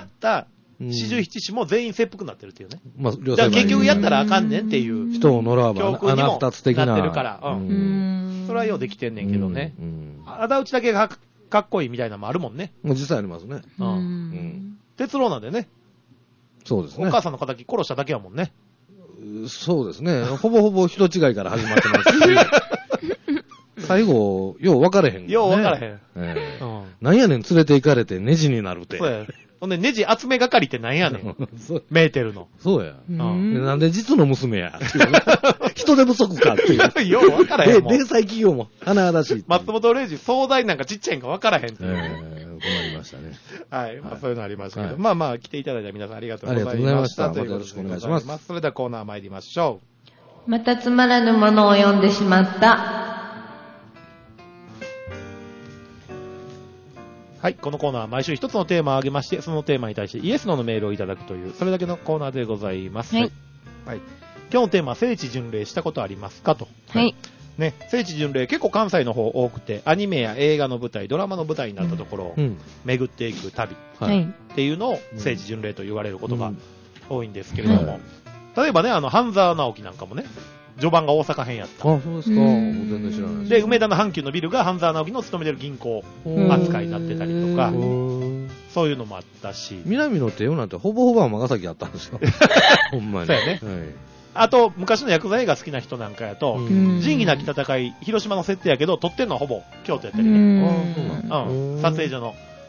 四十七士も全員切腹になってるっていうね。 まあ、 だから結局やったらあかんねんっていう。 人を呪わば穴二つ的な。 なってるから。それはようできてんねんけどね。仇討ちだけがかっこいいみたいなのもあるもんね。 もう実際ありますね。 鉄郎なんでね。 そうですね。 お母さんの敵殺しただけやもんね。 そうですね。ほぼほぼ人違いから始まってますし。最後、よう分かれへん。 よう分からへん。 なんやねん連れて行かれてネジになるて。 そうや。ほんで、ネジ集め係ってなんやねん。メーテルの。 そうや。なんで実の娘や。人手不足かっていう。 よう分からへんもん。 零細企業も華々しい。 松本零士、壮大なんかちっちゃいんか分からへんって。 困りましたね。 はい。まあそういうのありましたけど。まあまあ、来ていただいた皆さんありがとうございました。ありがとうございました。 よろしくお願いします。 それではコーナー参りましょう。またつまらぬものを読んでしまった。 はい。このコーナーは毎週一つのテーマを挙げまして、そのテーマに対してイエスノーのメールをいただくという、それだけのコーナーでございます。 はい。 はい。今日のテーマは聖地巡礼したことありますかと。 はい。 ね、聖地巡礼結構関西の方多くて、アニメや映画の舞台、ドラマの舞台になったところを巡っていく旅っていうのを聖地巡礼と言われることが多いんですけれども、例えばね、半沢直樹なんかもね、序盤が大阪編やった。 あ、そうですか。全然知らないです。 で、梅田の阪急のビルが半沢直樹の勤めてる銀行扱いになってたりとか、そういうのもあったし。 南の帝王なんてほぼほぼ尼崎あったんですよ。ほんまに。 そうやね。あと、昔のヤクザ映画好きな人なんかやと、仁義なき戦い、広島の設定やけど、撮ってんのはほぼ京都やったりね。撮影所の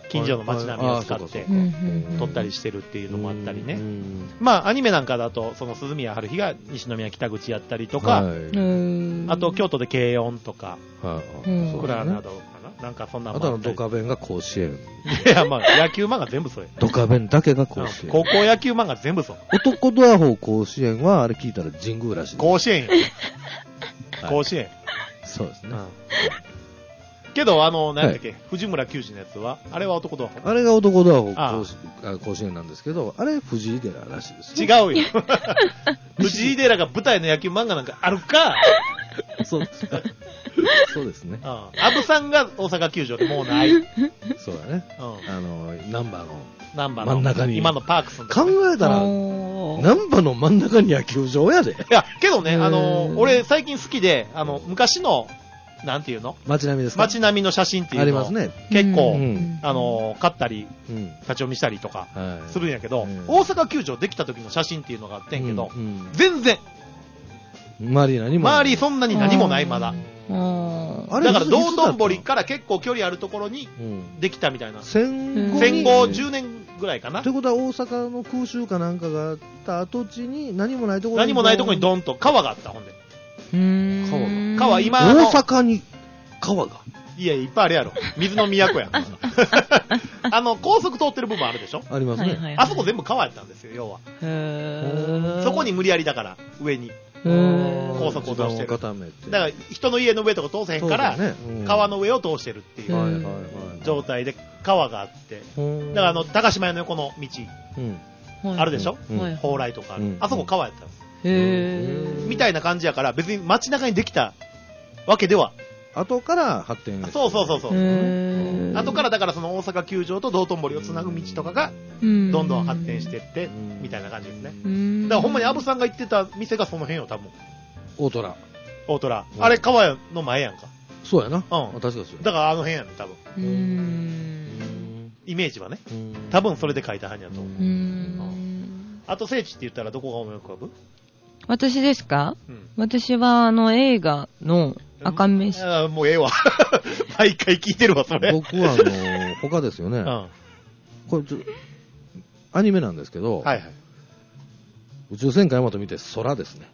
近所の街並みを使って撮ったりしてるっていうのもあったりね。まあアニメなんかだとその鈴宮春日が西宮北口やったりとか、あと京都で軽音とか、クラなどかな、なんかそんなもん。 あとドカベンが甲子園。 いやまあ野球漫画全部それ。 ドカベンだけが甲子園。 高校野球漫画全部そう。 男ドアホ甲子園はあれ聞いたら神宮らしい。 甲子園や。甲子園。 そうですね。 けど、何だっけ、藤村球児のやつは、あれは男ドアホ。 あれが男ドアホ甲子園なんですけど、あれ藤井寺らしいです。 違うよ。藤井寺が舞台の野球漫画なんかあるか。 そうですか。そうですね。 アブさんが大阪球場でもうない。 そうだね。ナンバーの真ん中に。 今のパークスの、 考えたら、ナンバーの真ん中に野球場やで。いや、けどね、俺最近好きで、昔の、なんていうの？ 街並みですか？ 街並みの写真っていうのありますね。 結構、買ったり、立ち読みしたりとかするんやけど、大阪球場できた時の写真っていうのがあってんけど、全然、周りそんなに何もない、まだ。だから道頓堀から結構距離あるところにできたみたいな。戦後10年ぐらいかな。 ということは大阪の空襲かなんかがあった跡地に何もないところにドンと川があった、ほんで。川、今大阪に川が。 いや、いっぱいあるやろ。水の都やん。高速通ってる部分あるでしょ？ ありますね。 あそこ全部川やったんですよ、要は。そこに無理やりだから、上に。高速を通してる。だから人の家の上とか通せへんから、川の上を通してるっていう状態で川があって、だから高島屋の横の道、あるでしょ？蓬莱とかある。あそこ川やったんです。みたいな感じやから、別に街中にできたわけでは。 後から発展。 そう。後からだからその大阪球場と道頓堀をつなぐ道とかがどんどん発展していってみたいな感じですね。だからほんまにアブさんが行ってた店がその辺よ、多分。 大虎。 あれ川の前やんか。 そうやな。確かそう。 だからあの辺やねん、多分。イメージはね。多分それで書いたはんやと思う。あと聖地って言ったらどこが思い浮かぶ？ 私ですか？私は映画の赤飯。 もうええわ。毎回聞いてるわ、それ。 僕は他ですよね。これアニメなんですけど、宇宙戦艦ヤマト見て空ですね。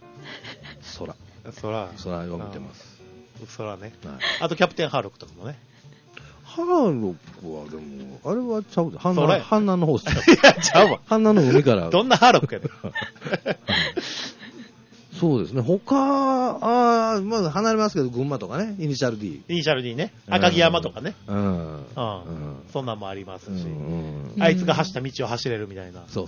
空を見てます。 空ね。あとキャプテンハーロックとかもね。 ハーロックはでも、あれはちゃうで。阪南の方っすよ。 いや、ちゃうわ。 阪南の海から。 どんなハーロックやねん。 そうですね。まず離れますけど、群馬とかね、イニシャル D。 イニシャル D ね。赤城山とかね。そんなんもありますし。あいつが走った道を走れるみたいな。 そう。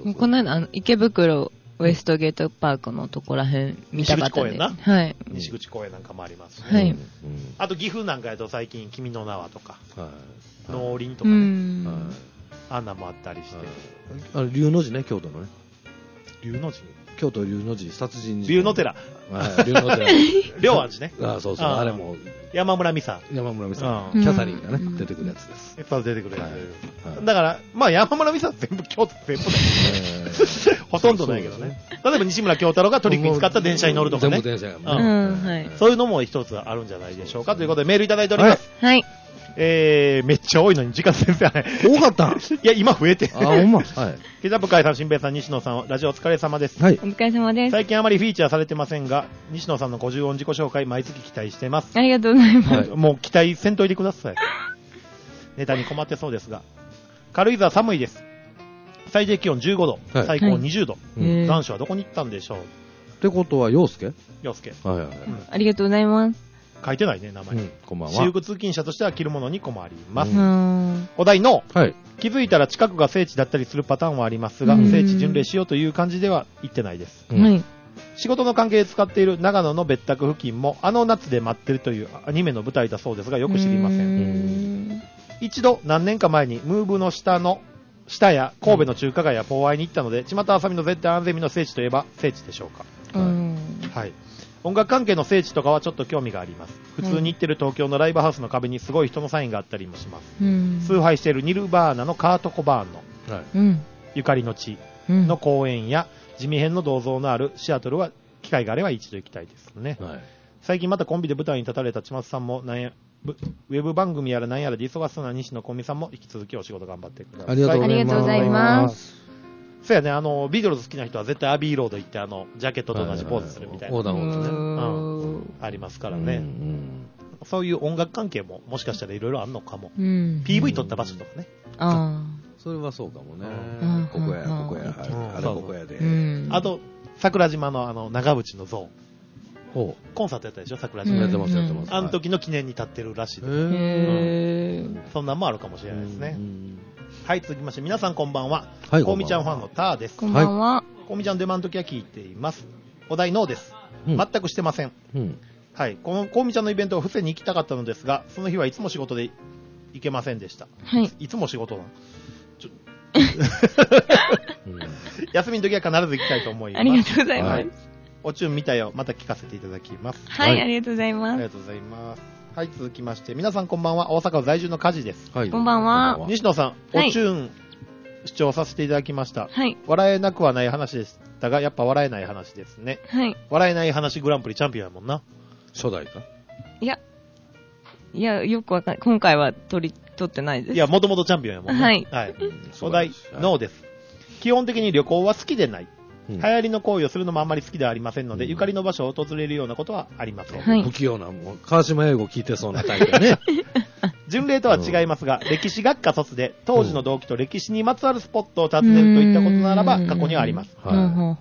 この間、池袋、ウエストゲートパークのとこら辺見たかったんで。 西口公園な。 はい。 西口公園なんかもありますし。 はい。 あと岐阜なんかやと最近、君の名はとか、農林とかね。あんなんもあったりして。 龍の字ね、京都のね。 龍の字？ 京都龍の字殺人事件。 龍の寺。 龍の寺。 龍安寺ね。 そう。あれも。 山村美沙。 キャサリンがね、出てくるやつです。 やっぱ出てくるやつ。だから、まあ山村美沙全部京都全部だよ。ほとんどないけどね。例えば西村京太郎がトリックに使った電車に乗るとかね。 全部電車やもんね。そういうのも一つあるんじゃないでしょうか。ということでメールいただいております。 はい。 めっちゃ多いのに時間先生はね。 多かった。 いや、今増えて。 ほんま。はい。 ケチャップ会さん、新平さん、西野さん、ラジオお疲れ様です。 はい。 お疲れ様です。 最近あまりフィーチャーされてませんが、西野さんの50音自己紹介、毎月期待してます。 ありがとうございます。 もう期待せんといてください。ネタに困ってそうですが。軽井沢寒いです。最低気温15度、最高20度。男子はどこに行ったんでしょう？ ってことは、陽介。 はい。ありがとうございます。 書いてないね、名前。 こんばんは。 私服通勤者としては着るものに困ります。お題の、気づいたら近くが聖地だったりするパターンはありますが、聖地巡礼しようという感じでは言ってないです。仕事の関係で使っている長野の別宅付近も、あの夏で待ってるというアニメの舞台だそうですが、よく知りません。一度、何年か前に、ムーブの下や神戸の中華街やポーアイに行ったので、巷あさみの絶対安全日の聖地といえば聖地でしょうか。はい。音楽関係の聖地とかはちょっと興味があります。普通に行ってる東京のライブハウスの壁にすごい人のサインがあったりもします。崇拝しているニルバーナのカート・コバーンの、ゆかりの地の公園や地味編の銅像のあるシアトルは機会があれば一度行きたいですね。最近またコンビで舞台に立たれた千松さんもウェブ番組やら何やらで忙しそうな西野小美さんも引き続きお仕事頑張ってください。 ありがとうございます。 ありがとうございます。 そうやね、ビートルズ好きな人は絶対アビーロード行って、ジャケットと同じポーズするみたいな。 横断歩道ね。 ありますからね。そういう音楽関係ももしかしたらいろいろあるのかも。PV 撮った場所とかね。 それはそうかもね。ここや、ここや、あれここやで。 あと、桜島の長渕の像。コンサートやったでしょ、桜島。 やってます、やってます。 あの時の記念に立ってるらしいです。そんなんもあるかもしれないですね。はい、続きまして、皆さんこんばんは。こうみちゃんファンのターです。 こんばんは。 こうみちゃん出番の時は聞いています。お題ノーです。全くしてません。はい、このこうみちゃんのイベントを伏せに行きたかったのですが、その日はいつも仕事で行けませんでした。 はい。 いつも仕事なの。休みの時は必ず行きたいと思います。 ありがとうございます。 おチュン見たよ。また聞かせていただきます。 はい、ありがとうございます。 ありがとうございます。はい、続きまして、皆さんこんばんは。大阪在住のカジです。 こんばんは。 西野さん、おチュン視聴させていただきました。 はい。 笑えなくはない話でしたが、やっぱ笑えない話ですね。 はい。 笑えない話グランプリチャンピオンやもんな。 初代か？ いや、よくわかんない。今回は取ってないです。 いや、もともとチャンピオンやもんね。 はい。 はい。お題、ノーです。基本的に旅行は好きでない。流行りの行為をするのもあんまり好きではありませんので、ゆかりの場所を訪れるようなことはありません。 はい。 不器用な、もう、川島英語聞いてそうなタイプだね。 巡礼とは違いますが、歴史学科卒で、当時の同期と歴史にまつわるスポットを訪ねるといったことならば、過去にはあります。 はい。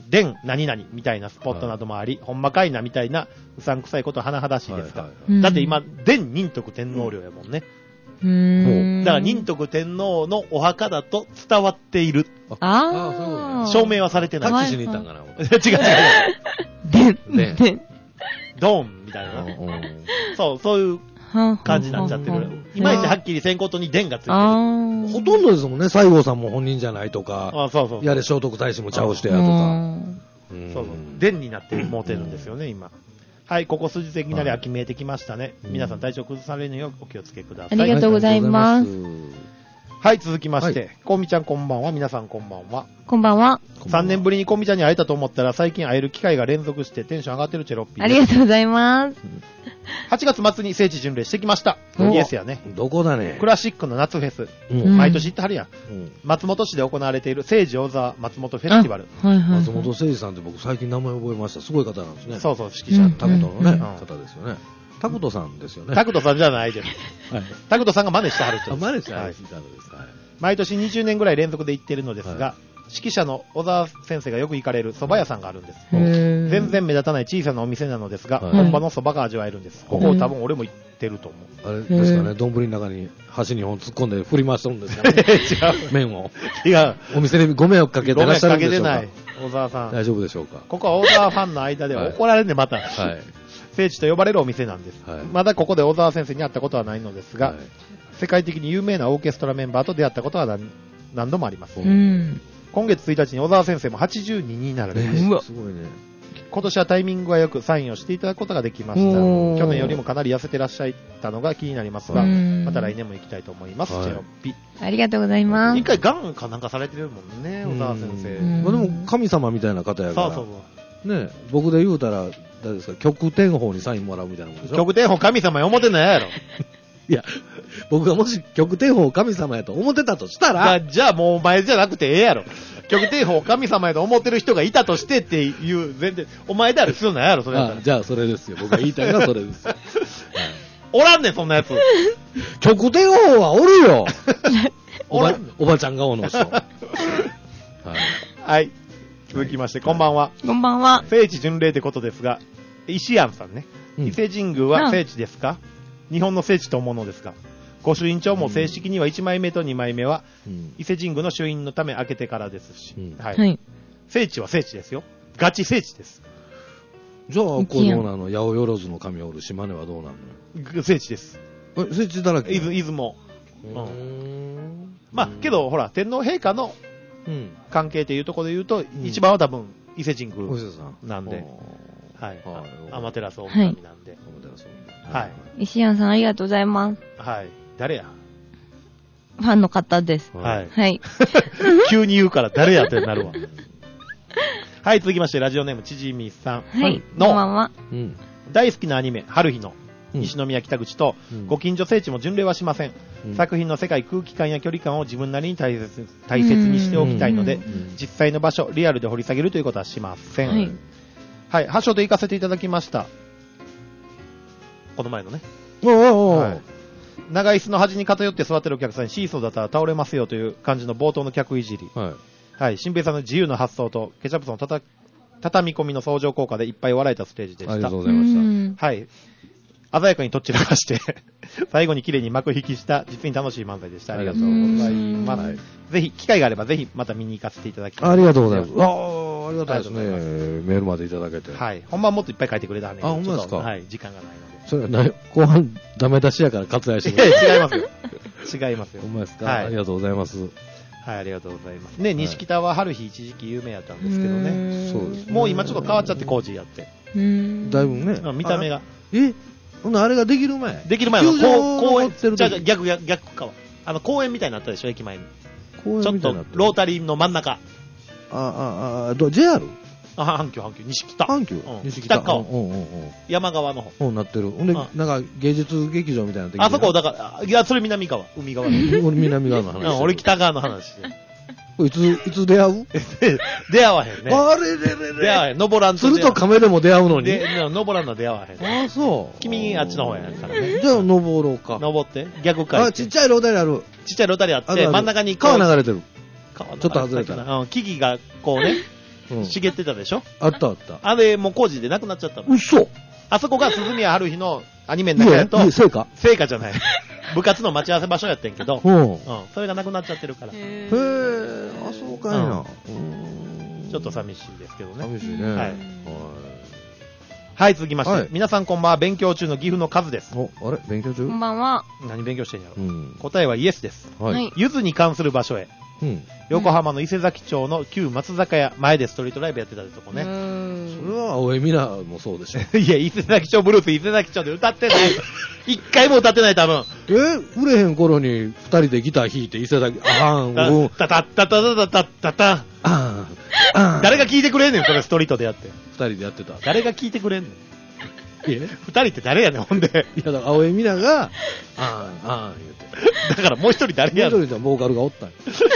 伝何々みたいなスポットなどもあり、ほんまかいなみたいなうさんくさいことは甚だしいですが、だって今、伝仁徳天皇陵やもんね。だから仁徳天皇のお墓だと伝わっている。証明はされてない。 タッチしに行ったんかな。 違う。ドンみたいな。そういう感じになっちゃってる。いまいちはっきりせんことに伝がついてる。 ほとんどですもんね。西郷さんも本人じゃないとか、やれ聖徳太子もちゃう人やとか。 そう。伝になってもうてるんですよね、今。はい、ここ数日でいきなり秋見えてきましたね。皆さん体調崩されるようお気をつけください。 ありがとうございます。 はい、続きまして、こうみちゃんこんばんは。皆さんこんばんは。 こんばんは。 3年ぶりにこうみちゃんに会えたと思ったら、最近会える機会が連続してテンション上がってるチェロッピー。 ありがとうございます。 8月末に聖地巡礼してきました。イエスやね。 どこだね。 クラシックの夏フェス。毎年行ってはるやん。松本市で行われている聖地小沢松本フェスティバル。 松本誠司さんって僕最近名前覚えました。すごい方なんですね。 そう、指揮者。 タクトのね、方ですよね。タクトさんですよね。 タクトさんじゃないです。タクトさんが真似してはる人です。 真似してはる人です。 毎年20年ぐらい連続で行ってるのですが、指揮者の小沢先生がよく行かれる蕎麦屋さんがあるんです。全然目立たない小さなお店なのですが、本場の蕎麦が味わえるんです。ここ多分俺も行ってると思う。 あれですかね、丼の中に箸2本突っ込んで振り回してるんですかね。 違う。 麺を。 違う。 お店にご迷惑かけてらっしゃるんでしょうか。 ご迷惑かけてない。小沢さん。 大丈夫でしょうか。 ここは小沢ファンの間では怒られるね、また。聖地と呼ばれるお店なんです。まだここで小沢先生に会ったことはないのですが、世界的に有名なオーケストラメンバーと出会ったことは何度もあります。今月1日に小沢先生も82になられました。 すごいね。 今年はタイミングがよくサインをしていただくことができました。去年よりもかなり痩せてらっしゃったのが気になりますが、また来年も行きたいと思います。チェロッピ。 ありがとうございます。 一回ガンかなんかされてるもんね、小沢先生。 まあでも神様みたいな方やから。そうね、僕で言うたら、誰ですか、極天宝にサインもらうみたいなもんでしょ。 極天宝神様や思ってないやろ。 いや、僕がもし極天宝神様やと思ってたとしたら。 じゃあもうお前じゃなくてええやろ。極天宝神様やと思ってる人がいたとしてっていう前提、お前である必要ないやろ、それやったら。 じゃあそれですよ。僕が言いたいのはそれですよ。 おらんねん、そんなやつ。 極天宝はおるよ。おばちゃんがおの人。 はい。続きまして、こんばんは。 こんばんは。 聖地巡礼ってことですが、石庵さんね。伊勢神宮は聖地ですか？日本の聖地と思うのですが、御朱印帳も正式には1枚目と2枚目は、伊勢神宮の朱印のため開けてからですし、聖地は聖地ですよ。ガチ聖地です。 じゃあ、こうどうなの？八百万の神おる島根はどうなの？ 聖地です。 聖地だらけ？ 出雲。まあ、けど、ほら、天皇陛下の関係というところで言うと、一番は多分、伊勢神宮なんで、はい。天照大神なんで。はい。 石山さんありがとうございます。 はい。誰や？ ファンの方です。 はい。 はい。 急に言うから誰やってなるわ。はい、続きまして、ラジオネームちじみさん。 はい。こんばんは。 大好きなアニメ、春日の西宮北口と、ご近所聖地も巡礼はしません。作品の世界、空気感や距離感を自分なりに大切にしておきたいので、実際の場所、リアルで掘り下げるということはしません。はい、発祥で行かせていただきました。この前のね。はい、長椅子の端に偏って座ってるお客さんにシーソーだったら倒れますよという感じの冒頭の客いじり。はい。新平さんの自由な発想とケチャップさんの畳み込みの相乗効果でいっぱい笑えたステージでした。 ありがとうございました。 はい。鮮やかにとっちらかして最後に綺麗に幕引きした実に楽しい漫才でした。ありがとうございます。ぜひ機会があればぜひまた見に行かせていただきます。 ありがとうございます。ありがたいですね。メールまでいただけて。 はい。本番もっといっぱい書いてくれたんで。 あ、本当ですか。 はい。時間がないので。 それは後半ダメ出しやから割愛してくれ。 違いますよ。違いますよ。 ほんまですか。ありがとうございます。 はい、ありがとうございます。ね、西北は春日一時期有名やったんですけどね。そうです。もう今ちょっと変わっちゃって工事やって。 だいぶね。 見た目が。 ほんなあれができる前の公園。じゃ逆かは。公園みたいになったでしょ、駅前に。ちょっとロータリーの真ん中。 JR？ 阪急、西北。 阪急？ 西北側。山側の方。 なってる。ほんで、なんか芸術劇場みたいな。 あそこ、だから、いや、それ南側。海側。 俺南側の話。 俺北側の話。 いつ出会う？ 出会わへんね。 あれれれれ。 出会わへん。登らんと。 鶴と亀でも出会うのに。 登らんの出会わへん。 あ、そう。 君、あっちの方やからね。 じゃあ、登ろうか。 登って。逆か。 ちっちゃいロータリーある。 ちっちゃいロータリーあって、真ん中に川流れてる。ちょっと外れた。 木々がこうね、茂ってたでしょ？ あったあった。 あれ、もう工事でなくなっちゃったの。 嘘。 あそこが鈴宮春日のアニメの中やと、 聖火じゃない。部活の待ち合わせ場所やってんけど、それがなくなっちゃってるから。 へぇ、あ、そうかいな。 ちょっと寂しいですけどね。 寂しいね。はい。 はい、続きまして。皆さんこんばんは、勉強中の岐阜のカズです。 あれ勉強中？ こんばんは。 何勉強してんやろ。答えはイエスです。 はい。 ゆずに関する場所へ。横浜の伊勢崎町の旧松坂屋前でストリートライブやってたとこね。 それは青江ミラーもそうでしょ。 いや、伊勢崎町ブルース伊勢崎町で歌ってない。一回も歌ってない多分。 売れへん頃に二人でギター弾いて伊勢崎、 タタッタタタタタタ誰が聴いてくれんねん、それストリートでやって。 二人でやってた。 誰が聴いてくれんねん。二人って誰やねん、ほんで。 いや、だから青江ミラーが、言うて。 だからもう一人誰やねん。 もう一人でボーカルがおったんや。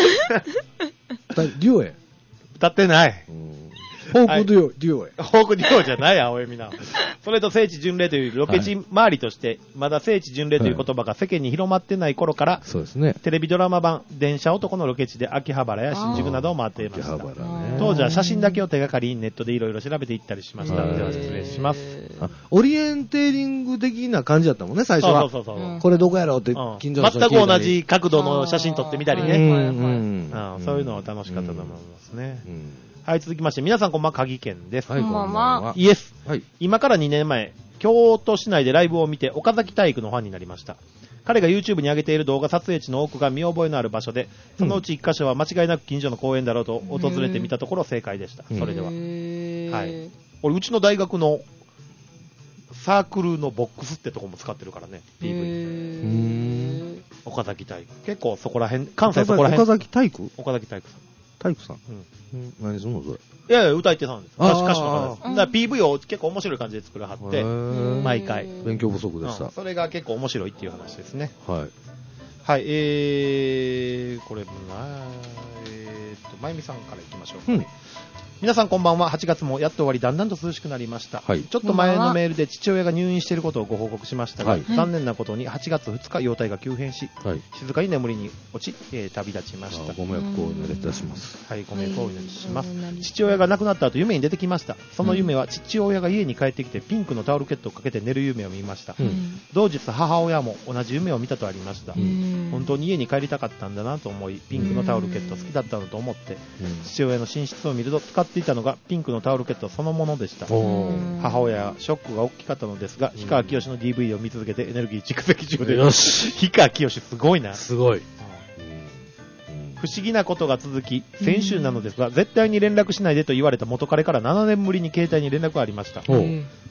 デュオや。 歌ってない。 フォークデュオや。 フォークデュオじゃない、青江美奈。それと聖地巡礼というロケ地周りとして、まだ聖地巡礼という言葉が世間に広まってない頃から、 そうですね。 テレビドラマ版、電車男のロケ地で秋葉原や新宿などを回っていました。当時は写真だけを手がかりにネットでいろいろ調べていったりしました。では失礼します。 オリエンテーリング的な感じだったもんね、最初は。 そう。 これどこやろうって近所の人に聞いたり。 全く同じ角度の写真撮ってみたりね。そういうのは楽しかったと思いますね。はい、続きまして、皆さんこんばんは、鍵県です。 はい、こんばんは。 イエス。はい。今から2年前、京都市内でライブを見て、岡崎体育のファンになりました。彼が YouTube に上げている動画撮影地の多くが見覚えのある場所で、そのうち1箇所は間違いなく近所の公園だろうと訪れてみたところ正解でした。それでは。はい。俺、うちの大学のサークルのボックスってとこも使ってるからね、PV。岡崎体育。結構そこら辺、関西そこら辺。 岡崎体育？ 岡崎体育さん。 体育さん。何すんのそれ。 いやいや、歌い手さんです。歌手の方です。だから PV を結構面白い感じで作らはって、毎回。 勉強不足でした。 それが結構面白いっていう話ですね。 はい。 はい、これもまゆみさんからいきましょう。皆さんこんばんは。8月もやっと終わり、だんだんと涼しくなりました。はい、ちょっと前のメールで父親が入院していることをご報告しましたが、残念なことに8月2日容体が急変し、静かに眠りに落ち、旅立ちました。 ご冥福をお祈りいたします。 はい、ご冥福をお祈りします。父親が亡くなった後、夢に出てきました。その夢は父親が家に帰ってきてピンクのタオルケットをかけて寝る夢を見ました。同日母親も同じ夢を見たとありました。本当に家に帰りたかったんだなと思い、ピンクのタオルケット好きだったのと思って、父親の寝室を見ると使っていたのがピンクのタオルケットそのものでした。母親はショックが大きかったのですが、氷川きよしの DV を見続けてエネルギー蓄積中で、氷川きよしすごいな。 すごい。 不思議なことが続き、先週なのですが、絶対に連絡しないでと言われた元彼から7年ぶりに携帯に連絡がありました。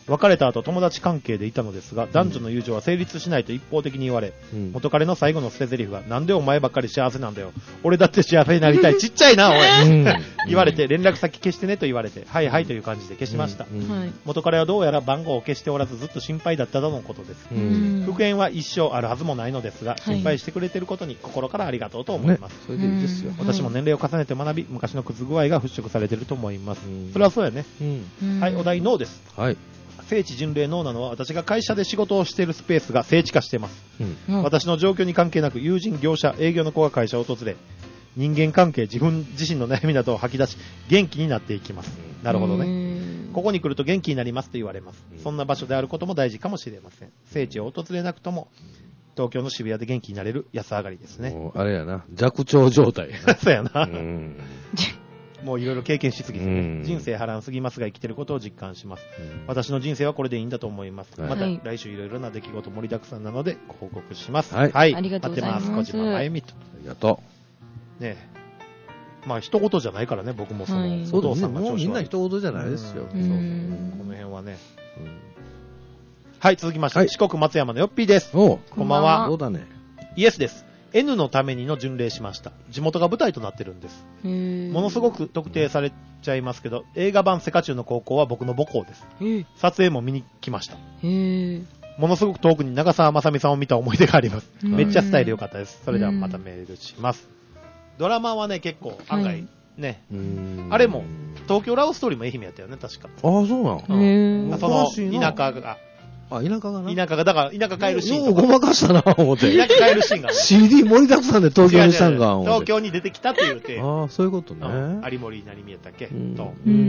別れた後友達関係でいたのですが、男女の友情は成立しないと一方的に言われ、元彼の最後の捨て台詞が、なんでお前ばっかり幸せなんだよ。俺だって幸せになりたい。ちっちゃいな、おい。言われて、連絡先消してねと言われて、はいはいという感じで消しました。元彼はどうやら番号を消しておらずずっと心配だったとのことです。復縁は一生あるはずもないのですが、心配してくれていることに心からありがとうと思います。 それでいいですよ。 私も年齢を重ねて学び、昔のくず具合が払拭されていると思います。それはそうやね。はい、お題ノーです。 はい。 聖地巡礼ノーなのは、私が会社で仕事をしているスペースが聖地化しています。私の状況に関係なく、友人、業者、営業の子が会社を訪れ、人間関係、自分自身の悩みなどを吐き出し、元気になっていきます。なるほどね。ここに来ると元気になりますと言われます。そんな場所であることも大事かもしれません。聖地を訪れなくとも、東京の渋谷で元気になれる安上がりですね。 あれやな、弱聴状態。 そうやな。もういろいろ経験しすぎて、人生波乱すぎますが生きてることを実感します。私の人生はこれでいいんだと思います。また来週いろいろな出来事盛りだくさんなのでご報告します。 はい。ありがとうございます。 小島真由美と。 ありがとう。ねえ。まあ一言じゃないからね、僕もその、 お父さんが調子悪い。みんな一言じゃないですよ。 この辺はね。はい、続きまして、四国松山のよっぴーです。 こんばんは。 そうだね。 イエスです。N のためにの巡礼しました。地元が舞台となってるんです。ものすごく特定されちゃいますけど、映画版セカチュウの高校は僕の母校です。撮影も見に来ました。ものすごく遠くに長澤まさみさんを見た思い出があります。めっちゃスタイル良かったです。それではまたメールします。ドラマはね、結構案外ね、あれも東京ラブストーリーも愛媛やったよね、確か。 ああ、そうなの。 その田舎が。 田舎がな。 田舎が、だから田舎帰るシーン。 もうごまかしたな、思って。 田舎帰るシーンが。 CD 盛りだくさんで東京にしたんが。 東京に出てきたって言うて。 ああ、そういうことね。 有森成美やったっけと。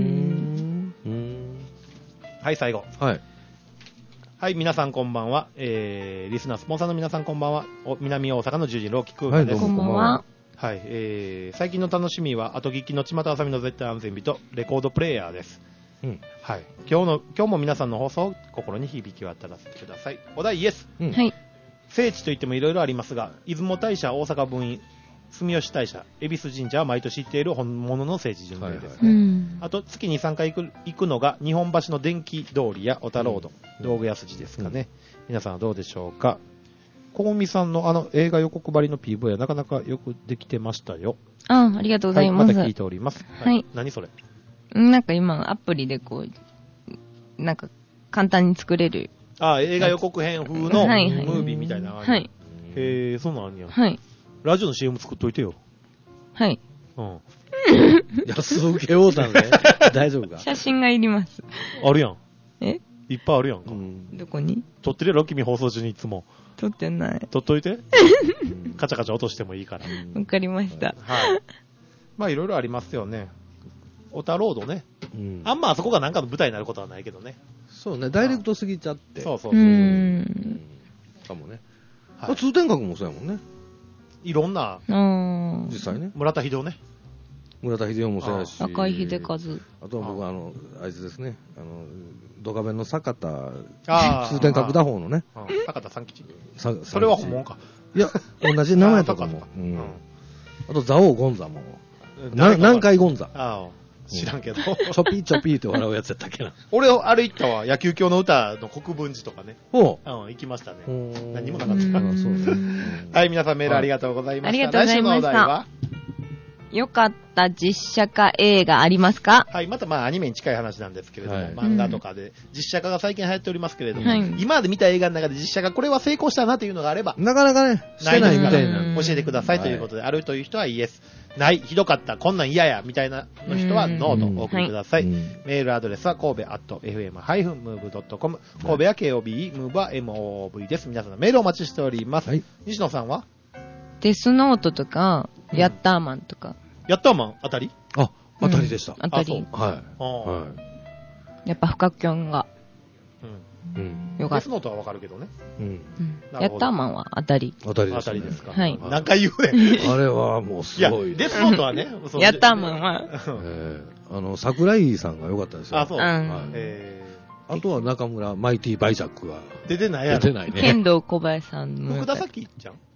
はい、最後。 はい。 はい、皆さんこんばんは。リスナー、スポンサーの皆さんこんばんは。南大阪の十字ローキ空間です。 こんばんは。 はい、最近の楽しみは、後聞きの巷あさみの絶対安全日とレコードプレイヤーです。はい、今日も皆さんの放送を心に響き渡らせてください。お題イエス。 はい。 聖地といってもいろいろありますが、出雲大社、大阪分院、住吉大社、恵比寿神社は毎年行っている本物の聖地巡礼ですね。あと月に3回行くのが日本橋の電気通りや小田ロード、道具屋筋ですかね。皆さんはどうでしょうか。小海さんの映画予告張りの PV はなかなかよくできてましたよ。 ありがとうございます。 また聞いております。はい。何それ？ なんか今アプリでこうなんか簡単に作れる。 映画予告編風のムービーみたいな。 はい。 へえ、そうなんや。 はい。 ラジオの CM 作っといてよ。 はい。 安請けようだね。大丈夫か？ 写真がいります。 あるやん。いっぱいあるやんか。 どこに？ 撮ってるやろ、君放送中にいつも。 撮ってない。 撮っといて。カチャカチャ落としてもいいから。 わかりました。 はい。まあいろいろありますよね。小田ロードね。あんまあそこがなんかの舞台になることはないけどね。 そうね、ダイレクトすぎちゃって。 そう。かもね。通天閣もそうやもんね。 いろんな。 実際ね。 村田秀夫ね。 村田秀夫もそうやし。 赤井秀和。 あとは僕あいつですね。ドカベンの坂田、通天閣打法のね。 坂田三吉。それは本物か。 いや、同じ名前とかも。あと、ザオゴンザも。南海ゴンザ。 知らんけど。 ちょぴーちょぴーって笑うやつやったっけな。 俺、あれ行ったわ。野球教の歌の国分寺とかね。行きましたね。何もなかった。はい、皆さんメールありがとうございました。 ありがとうございました。来週のお題はよかった実写化映画ありますか？ はい、またアニメに近い話なんですけれども、漫画とかで実写化が最近流行っておりますけれども、今まで見た映画の中で実写化これは成功したなというのがあれば、 なかなかね、してないみたいな。 教えてくださいということで、あるという人はイエス、ない、ひどかった、こんなん嫌や、みたいなの人はノーとお送りください。メールアドレスは神戸@fm-move.com、神戸は KOBE、ムーブは MOV です。皆さんのメールをお待ちしております。西野さんはデスノートとか、ヤッターマンとか。 ヤッターマン当たり？ 当たりでした。 当たり。 はい。 やっぱ深キョンが。よかった。 デスノートはわかるけどね。 ヤッターマンは当たり。 当たりですか。 はい。何回言うねん。あれはもうすごい。 デスノートはね。 ヤッターマンは。 桜井さんが良かったですよ。 そう。 あとは中村マイティバイジャックが。 出てないやろ。 出てないね。 剣道小林さんの。 福田咲ちゃん？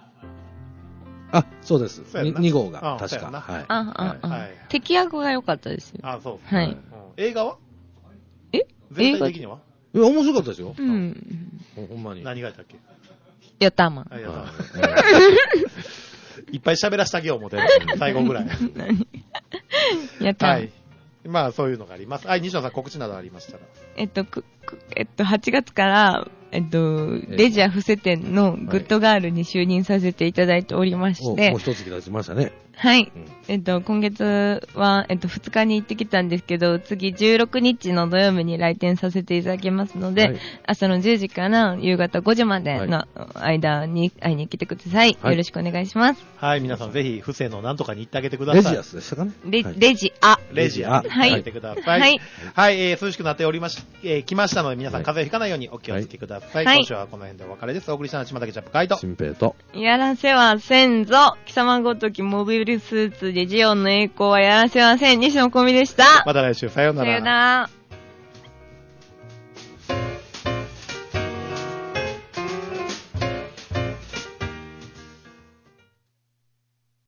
そうです。2号が、確か。 はい。敵役が良かったですよ。 そう。 はい。 映画は？ 映画全体的には？ いや、面白かったですよ。 うん。 ほんまに。 何がやったっけ？ ヨタマン。 いっぱい喋らせてあげよう思って、最後ぐらい。 やった。 はい。まあ、そういうのがあります。はい、西野さん告知などありましたら。 8月から、レジャー布施店のグッドガールに就任させていただいておりまして。 もう一月経ちましたね。 はい。今月は、2日に行ってきたんですけど、次16日の土曜日に来店させていただきますので、はい、朝の10時から夕方5時までの間に会いに来てください。はい、よろしくお願いします。 はい、皆さんぜひ、不正のなんとかに行ってあげてください。 レジアスでしたかね。 レジア。 はい。行ってください。はい。はい、涼しくなっておりまし、来ましたので、皆さん風邪ひかないようにお気をつけください。はい、今週はこの辺でお別れです。お送りしたのは島竹チャップカイト。 新平と。 やらせはせんぞ。貴様ごときモビルスーツでジオンの栄光はやらせません。西野コミでした。 また来週、さようなら。 さようなら。